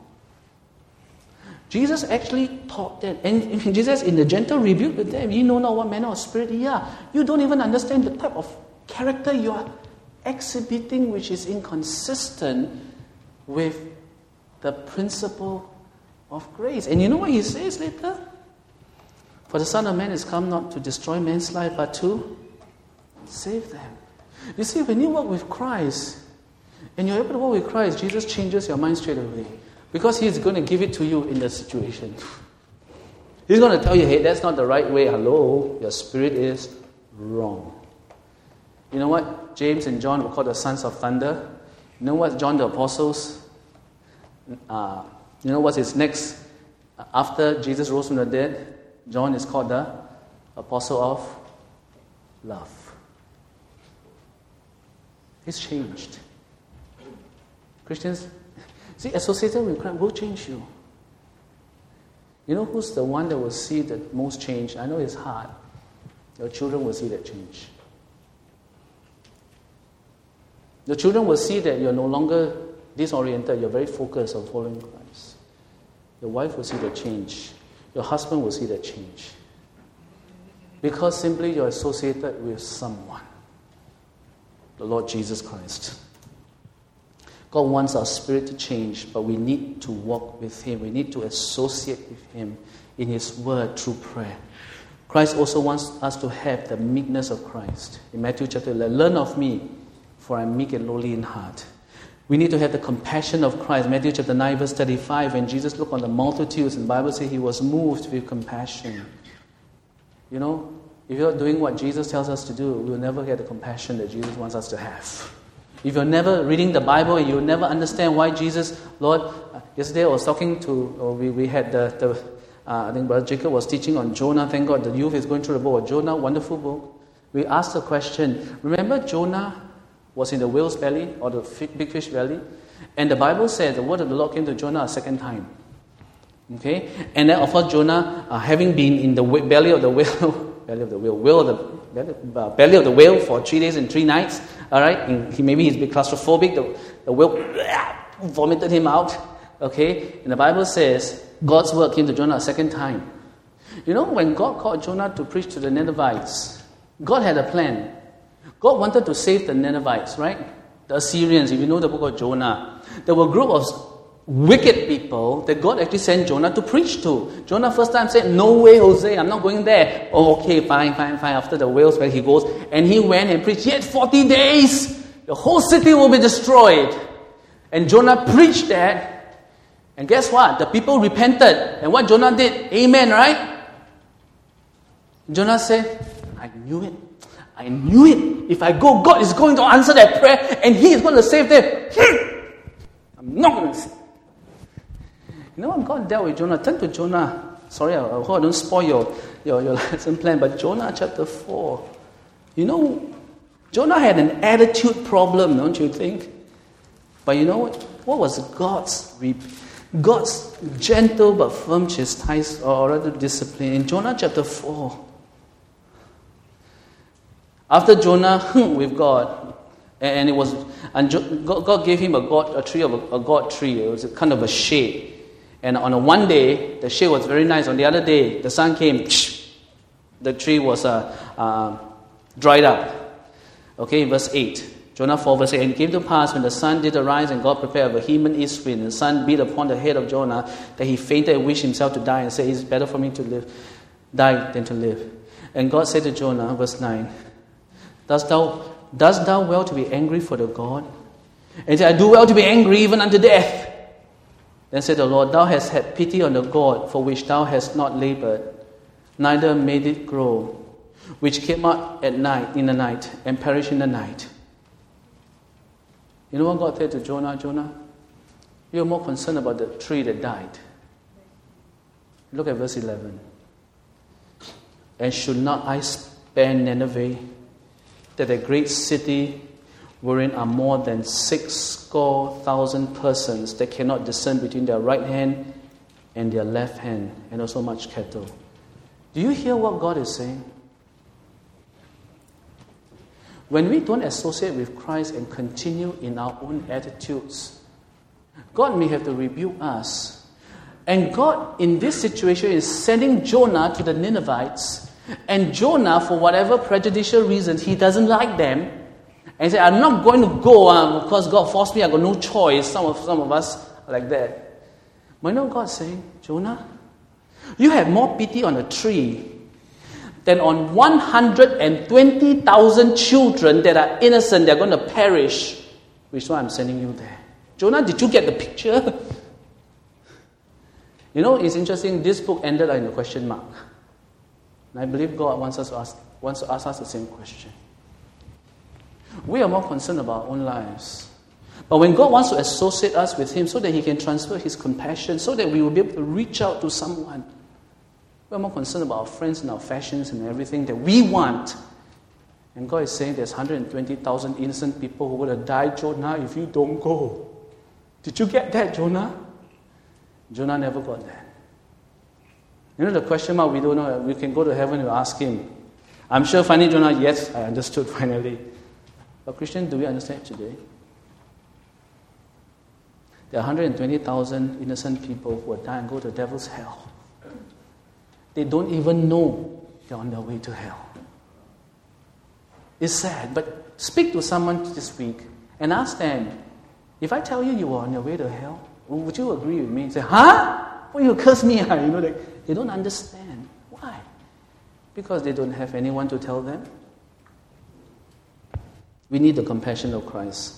Jesus actually taught them. And Jesus, in the gentle rebuke with them, you know not what manner of spirit ye are. You don't even understand the type of character you are exhibiting, which is inconsistent with the principle of grace. And you know what he says later? For the Son of Man is come not to destroy man's life, but to save them. You see, when you walk with Christ, and you're able to walk with Christ, Jesus changes your mind straight away. Because He's going to give it to you in the situation. He's going to tell you, hey, that's not the right way. Hello, your spirit is wrong. You know what? James and John were called the sons of thunder. You know what John the Apostles uh, You know what's his next? After Jesus rose from the dead, John is called the Apostle of Love. He's changed. Christians, see, associated with Christ will change you. You know who's the one that will see the most change? I know it's hard. Your children will see that change. Your children will see that you're no longer disoriented, you're very focused on following Christ. Your wife will see the change. Your husband will see the change. Because simply you're associated with someone. The Lord Jesus Christ. God wants our spirit to change, but we need to walk with Him. We need to associate with Him in His Word through prayer. Christ also wants us to have the meekness of Christ. In Matthew chapter eleven, learn of me, for I am meek and lowly in heart. We need to have the compassion of Christ. Matthew chapter nine, verse thirty-five, when Jesus looked on the multitudes, and the Bible says He was moved with compassion. You know, if you're doing what Jesus tells us to do, we'll never get the compassion that Jesus wants us to have. If you're never reading the Bible, you'll never understand why Jesus, Lord, uh, yesterday I was talking to, or we, we had the, the uh, I think Brother Jacob was teaching on Jonah. Thank God the youth is going through the book of Jonah, wonderful book. We asked the question, remember Jonah was in the whale's belly, or the big fish belly? And the Bible said the word of the Lord came to Jonah a second time. Okay? And then of course Jonah, uh, having been in the belly of the whale, belly of the whale, whale of the belly, uh, belly of the whale for three days and three nights. All right, and he maybe he's a bit claustrophobic. The, the whale vomited him out. Okay, and the Bible says God's word came to Jonah a second time. You know, when God called Jonah to preach to the Ninevites, God had a plan. God wanted to save the Ninevites, right? The Assyrians. If you know the book of Jonah, there were a group of wicked people that God actually sent Jonah to preach to. Jonah first time said, no way, Jose, I'm not going there. Oh, okay, fine, fine, fine. After the whales, where he goes, and he went and preached. Yet forty days, the whole city will be destroyed. And Jonah preached that. And guess what? The people repented. And what Jonah did? Amen, right? Jonah said, I knew it. I knew it. If I go, God is going to answer that prayer and He is going to save them. I'm not going to save. You know what God dealt with Jonah? Turn to Jonah. Sorry, I hope I don't spoil your, your, your lesson plan, but Jonah chapter four. You know, Jonah had an attitude problem, don't you think? But you know what? What was God's God's gentle but firm chastisement, or rather discipline? In Jonah chapter four. After Jonah with God, and it was, and God gave him a God, a tree of a, a God tree. It was a kind of a shade. And on a one day, the shade was very nice. On the other day, the sun came. The tree was uh, uh, dried up. Okay, verse eight. Jonah four, verse eight. And it came to pass when the sun did arise and God prepared a vehement east wind, and the sun beat upon the head of Jonah, that he fainted and wished himself to die, and said, it's better for me to live, die than to live. And God said to Jonah, verse nine, Dost thou, dost thou well to be angry for the God? And he said, I do well to be angry even unto death. Then said the Lord, Thou hast had pity on the God for which thou hast not labored, neither made it grow, which came out at night in the night and perished in the night. You know what God said to Jonah? Jonah, you're more concerned about the tree that died. Look at verse eleven. And should not I spare Nineveh, that a great city wherein are more than six score thousand persons that cannot discern between their right hand and their left hand, and also much cattle. Do you hear what God is saying? When we don't associate with Christ and continue in our own attitudes, God may have to rebuke us. And God, in this situation, is sending Jonah to the Ninevites. And Jonah, for whatever prejudicial reasons, he doesn't like them. And he said, I'm not going to go um, because God forced me. I've got no choice. Some of, some of us are like that. But you know what God's saying? Jonah, you have more pity on a tree than on one hundred twenty thousand children that are innocent. They're going to perish. Which is why I'm sending you there. Jonah, did you get the picture? You know, it's interesting. This book ended in a question mark. And I believe God wants us to ask, wants to ask us the same question. We are more concerned about our own lives. But when God wants to associate us with Him so that He can transfer His compassion, so that we will be able to reach out to someone, we're more concerned about our friends and our fashions and everything that we want. And God is saying there's one hundred twenty thousand innocent people who would have died, Jonah, if you don't go. Did you get that, Jonah? Jonah never got that. You know the question mark, we don't know. We can go to heaven and ask Him. I'm sure finally Jonah, yes, I understood finally. But Christian, do we understand today? There are one hundred twenty thousand innocent people who will die and go to the devil's hell. They don't even know they're on their way to hell. It's sad, but speak to someone this week and ask them, if I tell you you are on your way to hell, would you agree with me? Say, huh? Well, you curse me. You know, like, they don't understand. Why? Because they don't have anyone to tell them. We need the compassion of Christ.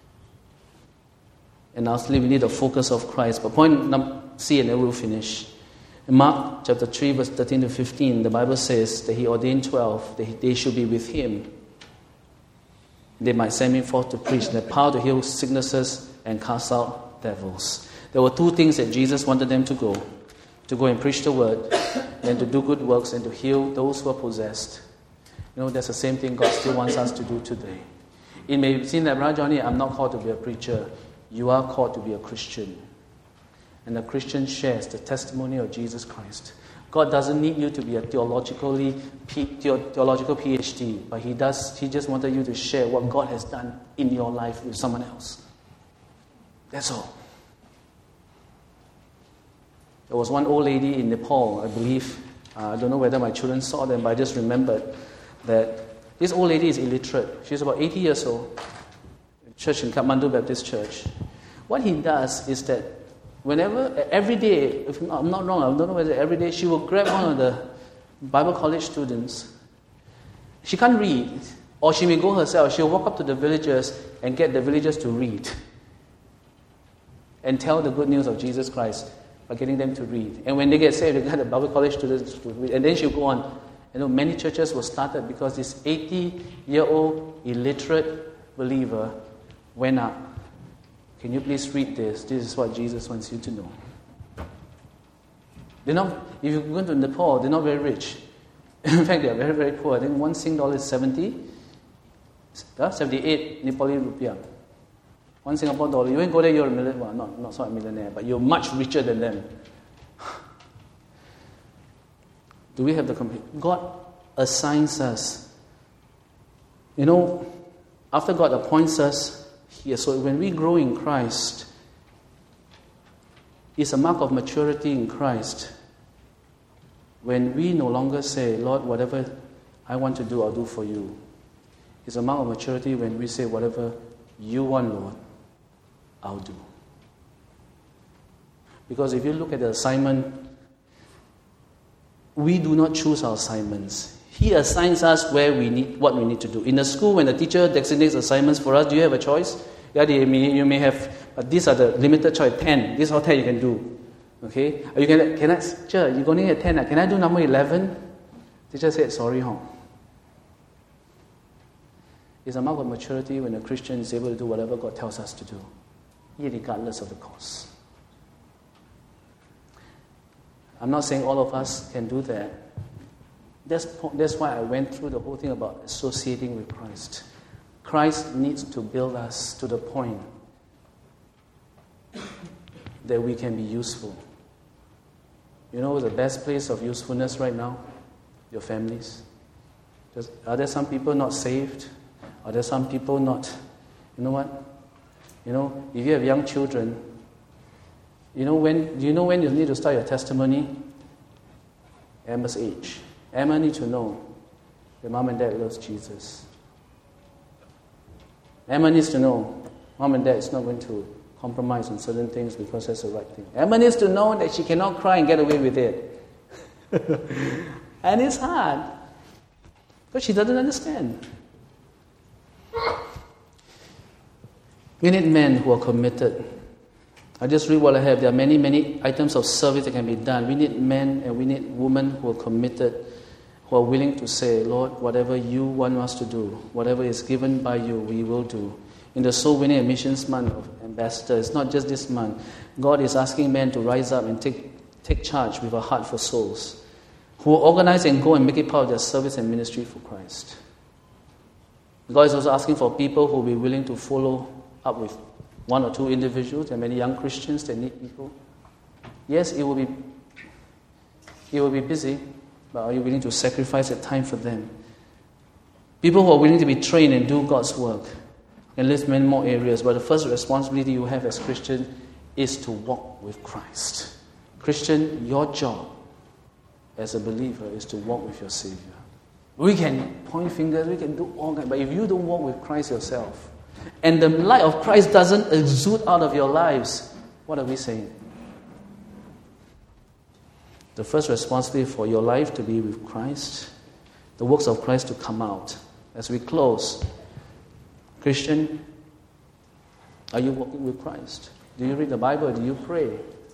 And lastly, we need the focus of Christ. But point number C, and then we'll finish. In Mark chapter three, verse thirteen to fifteen, the Bible says that He ordained twelve, that they should be with Him. They might send Him forth to preach, the power to heal sicknesses and cast out devils. There were two things that Jesus wanted them to go. To go and preach the word, and to do good works, and to heal those who are possessed. You know, that's the same thing God still wants us to do today. It may seem that, Brother Johnny, I'm not called to be a preacher. You are called to be a Christian. And a Christian shares the testimony of Jesus Christ. God doesn't need you to be a theologically theological PhD, but He does. He just wanted you to share what God has done in your life with someone else. That's all. There was one old lady in Nepal, I believe. Uh, I don't know whether my children saw them, but I just remembered that this old lady is illiterate. She's about eighty years old. Church in Kathmandu Baptist Church. What he does is that whenever, every day, if I'm not wrong, I don't know whether every day, she will grab one of the Bible college students. She can't read, or she may go herself. She'll walk up to the villagers and get the villagers to read and tell the good news of Jesus Christ by getting them to read. And when they get saved, they get the Bible college students to read. And then she'll go on. You know, many churches were started because this eighty-year-old illiterate believer went up. Can you please read this? This is what Jesus wants you to know. They're not, if you go to Nepal, they're not very rich. In fact, they're very, very poor. I think one Sing dollar is seventy, uh, seventy-eight Nepali rupiah. One Singapore dollar. You ain't go there, you're a millionaire. Well, not, not so a millionaire, but you're much richer than them. Do we have the complete? God assigns us. You know, after God appoints us here, so when we grow in Christ, it's a mark of maturity in Christ. When we no longer say, Lord, whatever I want to do, I'll do for you. It's a mark of maturity when we say, whatever you want, Lord, I'll do. Because if you look at the assignment, we do not choose our assignments. He assigns us where we need, what we need to do. In the school, when the teacher designates assignments for us, do you have a choice? Yeah, they may, you may have, but these are the limited choice, ten. This is how ten you can do. Okay? You can, can I, teacher, you're going at ten. Can I do number eleven? Teacher said, sorry, huh? It's a mark of maturity when a Christian is able to do whatever God tells us to do, regardless of the cost. I'm not saying all of us can do that. That's, that's why I went through the whole thing about associating with Christ. Christ needs to build us to the point that we can be useful. You know the best place of usefulness right now? Your families. Just, are there some people not saved? Are there some people not? You know what? You know, if you have young children, you know when? Do you know when you need to start your testimony? Emma's age. Emma needs to know that mom and dad loves Jesus. Emma needs to know mom and dad is not going to compromise on certain things because that's the right thing. Emma needs to know that she cannot cry and get away with it. And it's hard. But she doesn't understand. We need men who are committed. I just read what I have. There are many, many items of service that can be done. We need men and we need women who are committed, who are willing to say, Lord, whatever you want us to do, whatever is given by you, we will do. in the Soul Winning and Missions Month of Ambassador. It's not just this month. God is asking men to rise up and take, take charge with a heart for souls, who will organize and go and make it part of their service and ministry for Christ. God is also asking for people who will be willing to follow up with one or two individuals. There are many young Christians that need people. Yes, it will be, it will be busy, but are you willing to sacrifice that time for them? People who are willing to be trained and do God's work and list many more areas. But the first responsibility you have as Christian is to walk with Christ. Christian, your job as a believer is to walk with your Savior. We can point fingers, we can do all that, but if you don't walk with Christ yourself, and the light of Christ doesn't exude out of your lives, what are we saying? The first responsibility for your life to be with Christ, the works of Christ to come out. As we close, Christian, are you walking with Christ? Do you read the Bible? Do you pray?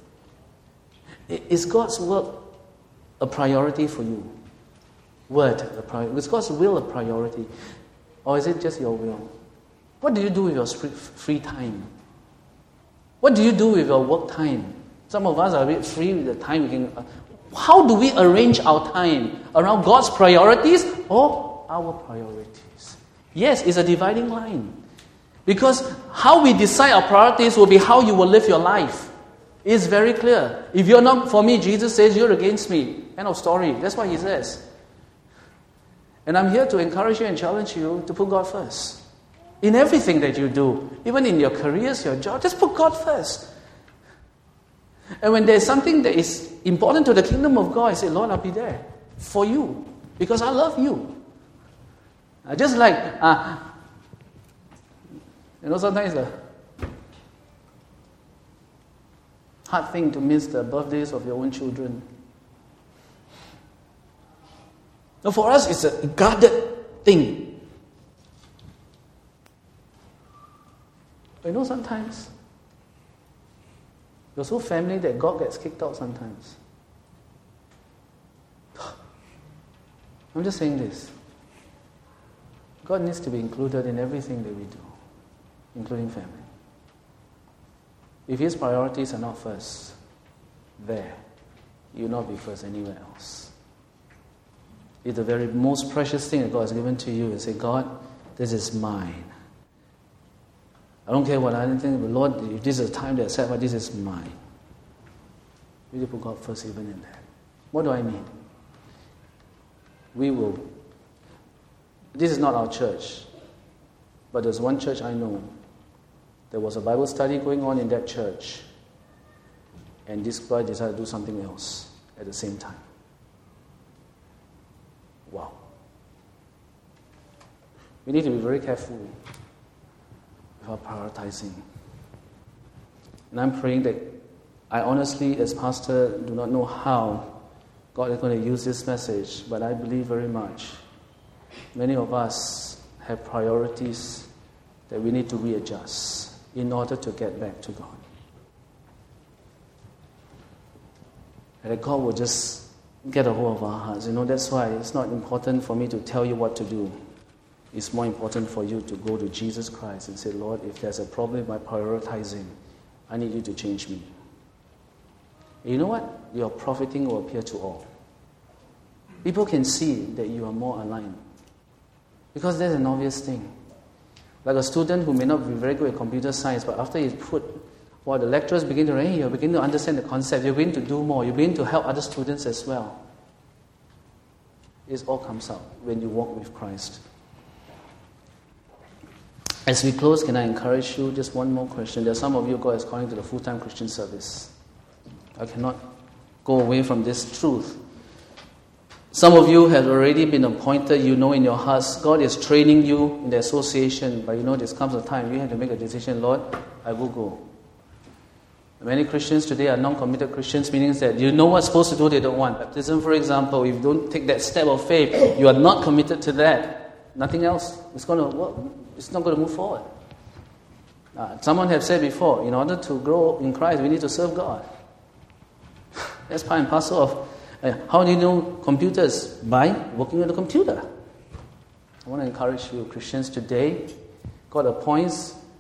Is God's work a priority for you? Word, a priority. Is God's will a priority? Or is it just your will? What do you do with your free time? What do you do with your work time? Some of us are a bit free with the time. We can, uh, how do we arrange our time? Around God's priorities or our priorities? Yes, it's a dividing line. Because how we decide our priorities will be how you will live your life. It's very clear. If you're not for me, Jesus says you're against me. End of story. That's what he says. And I'm here to encourage you and challenge you to put God first. In everything that you do, even in your careers, your job, just put God first. And when there's something that is important to the kingdom of God, I say, Lord, I'll be there for you because I love you. I just like, uh, you know, sometimes the hard thing to miss the birthdays of your own children. Now, for us, it's a guarded thing. But you know, sometimes you're so family that God gets kicked out sometimes. I'm just saying this. God needs to be included in everything that we do, including family. If His priorities are not first there, you'll not be first anywhere else. It's the very most precious thing that God has given to you. You say, God, this is mine. I don't care what I think, but Lord, if this is a time to accept, but this is mine. We need to put God first even in that. What do I mean? We will. This is not our church, but there's one church I know. There was a Bible study going on in that church, and this guy decided to do something else at the same time. Wow. We need to be very careful with our prioritizing. And I'm praying that I honestly, as pastor, do not know how God is going to use this message, but I believe very much many of us have priorities that we need to readjust in order to get back to God. And that God will just get a hold of our hearts. You know, that's why it's not important for me to tell you what to do. It's more important for you to go to Jesus Christ and say, Lord, if there's a problem by prioritizing, I need you to change me. And you know what? Your profiting will appear to all. People can see that you are more aligned. Because that's an obvious thing. Like a student who may not be very good at computer science, but after you put, while the lecturers begin to, hey, you begin to understand the concept, you begin to do more, you begin to help other students as well. It all comes out when you walk with Christ. As we close, can I encourage you, just one more question. There are some of you, God is calling to the full-time Christian service. I cannot go away from this truth. Some of you have already been appointed, you know in your hearts, God is training you in the association, but you know there comes a time you have to make a decision, Lord, I will go. Many Christians today are non-committed Christians, meaning that you know what's supposed to do, they don't want. Baptism, for example, if you don't take that step of faith, you are not committed to that. Nothing else is going to work. It's not going to move forward. Uh, someone have said before, in order to grow in Christ, we need to serve God. That's part and parcel of uh, how do you know computers? By working with the computer. I want to encourage you, Christians, today, God appoints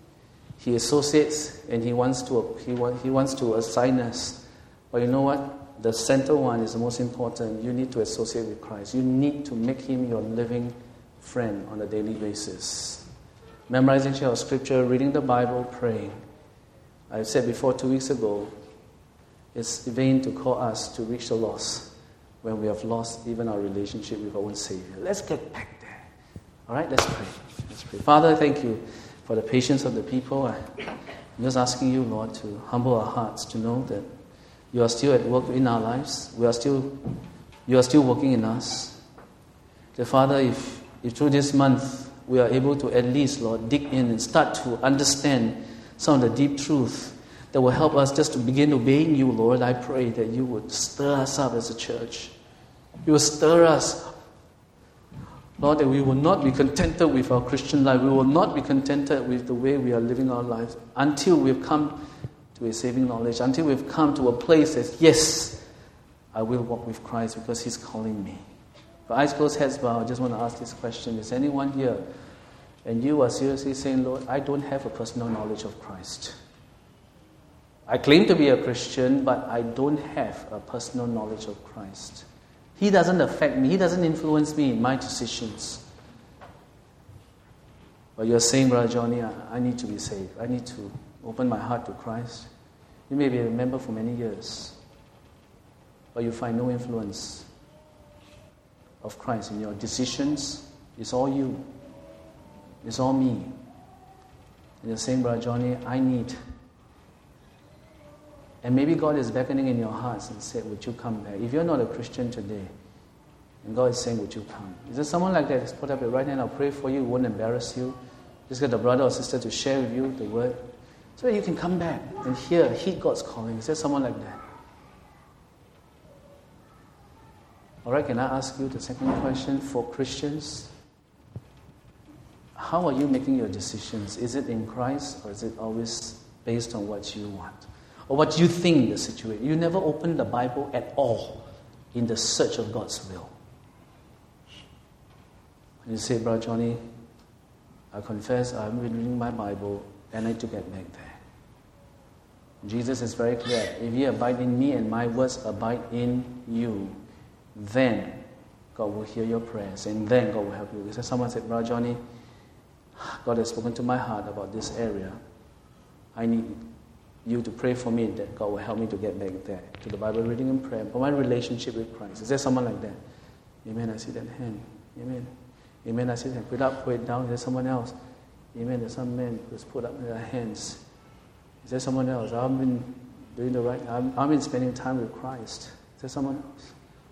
He associates and he wants to he, want, he wants to assign us. But you know what? The center one is the most important. You need to associate with Christ. You need to make him your living friend on a daily basis. Memorizing your scripture, reading the Bible, praying. I said before two weeks ago, it's vain to call us to reach the lost when we have lost even our relationship with our own Savior. Let's get back there. All right, let's pray. Let's pray. Father, thank you for the patience of the people. I'm just asking you, Lord, to humble our hearts to know that you are still at work in our lives. We are still, you are still working in us. So, Father, if, if through this month we are able to at least, Lord, dig in and start to understand some of the deep truth that will help us just to begin obeying you, Lord, I pray that you would stir us up as a church. You will stir us, Lord, that we will not be contented with our Christian life. We will not be contented with the way we are living our lives until we've come to a saving knowledge, until we've come to a place that, yes, I will walk with Christ because he's calling me. For eyes closed, heads bowed, I just want to ask this question. Is anyone here and you are seriously saying, Lord, I don't have a personal knowledge of Christ. I claim to be a Christian, but I don't have a personal knowledge of Christ. He doesn't affect me. He doesn't influence me in my decisions. But you're saying, Brother Johnny, I, I need to be saved. I need to open my heart to Christ. You may be a member for many years, but you find no influence of Christ in your decisions. It's all you. It's all me. And you're saying, Brother Johnny, I need. And maybe God is beckoning in your hearts and said, would you come back? If you're not a Christian today, and God is saying, would you come? Is there someone like that? Just put up your right hand. I'll pray for you. It won't embarrass you. Just get a brother or sister to share with you the word, so that you can come back and hear, heed God's calling. Is there someone like that? All right, can I ask you the second question for Christians? How are you making your decisions? Is it in Christ, or is it always based on what you want? Or what you think the situation? You never open the Bible at all in the search of God's will. And you say, Brother Johnny, I confess I haven't been reading my Bible, and I need to get back there. Jesus is very clear. If ye abide in me and my words abide in you, then God will hear your prayers, and then God will help you. So someone said, Brother Johnny, God has spoken to my heart about this area. I need you to pray for me that God will help me to get back there, to the Bible reading and prayer, for my relationship with Christ. Is there someone like that? Amen, I see that hand. Amen. Amen, I see that. Put it up, put it down. Is there someone else? Amen, there's some men who's put up their hands. Is there someone else? I've been doing the right, I've, I've been spending time with Christ. Is there someone else?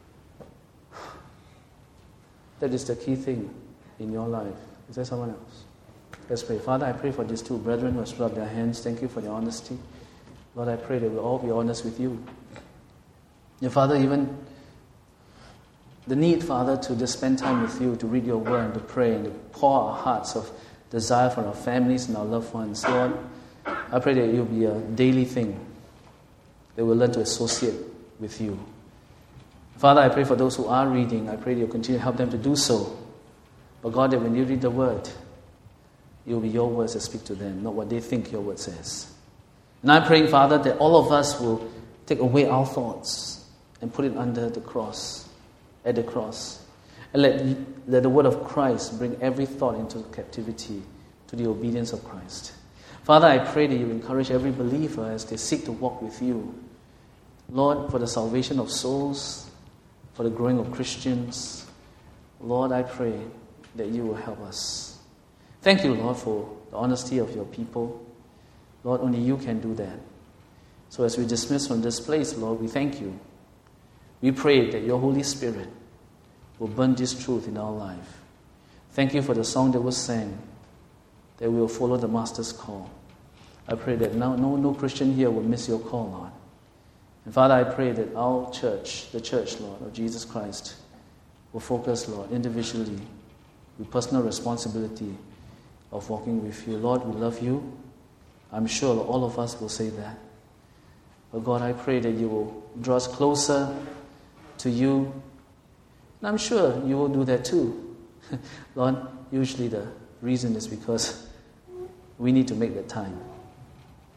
That is the key thing in your life. Is there someone else? Let's pray. Father, I pray for these two brethren who have put up their hands. Thank you for their honesty. Lord, I pray that we'll all be honest with you. Your Father, even the need, Father, to just spend time with you, to read your word, and to pray, and to pour our hearts of desire for our families and our loved ones. Lord, I pray that it will be a daily thing, that we'll learn to associate with you. Father, I pray for those who are reading. I pray that you'll continue to help them to do so. But God, that when you read the word, it will be your words that speak to them, not what they think your word says. And I'm praying, Father, that all of us will take away our thoughts and put it under the cross, at the cross. And let, let the word of Christ bring every thought into captivity to the obedience of Christ. Father, I pray that you encourage every believer as they seek to walk with you. Lord, for the salvation of souls, for the growing of Christians, Lord, I pray that you will help us. Thank you, Lord, for the honesty of your people. Lord, only you can do that. So as we dismiss from this place, Lord, we thank you. We pray that your Holy Spirit will burn this truth in our life. Thank you for the song that was sang, that we will follow the Master's call. I pray that now no, no Christian here will miss your call, Lord. And Father, I pray that our church, the church, Lord, of Jesus Christ, will focus, Lord, individually, with personal responsibility of walking with you. Lord, we love you. I'm sure all of us will say that. But God, I pray that you will draw us closer to you. And I'm sure you will do that too. Lord, usually the reason is because we need to make that time.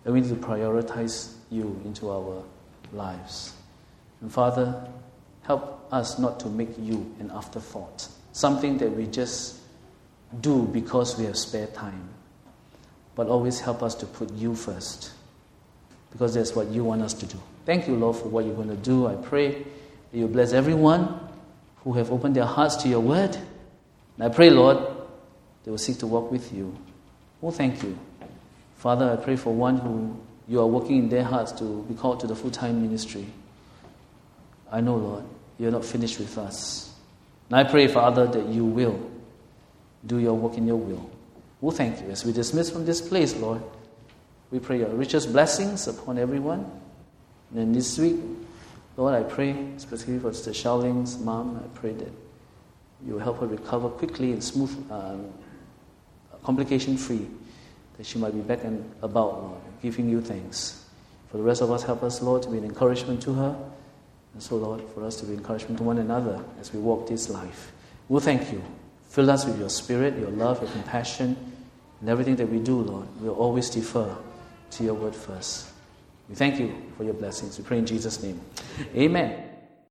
that we need to prioritize you into our lives. And Father, help us not to make you an afterthought, something that we just do because we have spare time. But always help us to put you first, because that's what you want us to do. Thank you, Lord, for what you're going to do. I pray that you bless everyone who have opened their hearts to your word. And I pray, Lord, they will seek to walk with you. Oh, thank you. Father, I pray for one who you are working in their hearts to be called to the full-time ministry. I know, Lord, you're not finished with us. And I pray, Father, that you will do your work in your will. Oh, thank you. As we dismiss from this place, Lord, we pray your richest blessings upon everyone. And then this week, Lord, I pray, especially for Sister Shaoling's mom, I pray that you will help her recover quickly and smooth, um, complication-free, that she might be back and about, Lord, giving you thanks. For the rest of us, help us, Lord, to be an encouragement to her. And so, Lord, for us to be encouragement to one another as we walk this life. We'll thank you. Fill us with your spirit, your love, your compassion, and everything that we do, Lord. We'll always defer to your word first. We thank you for your blessings. We pray in Jesus' name. Amen.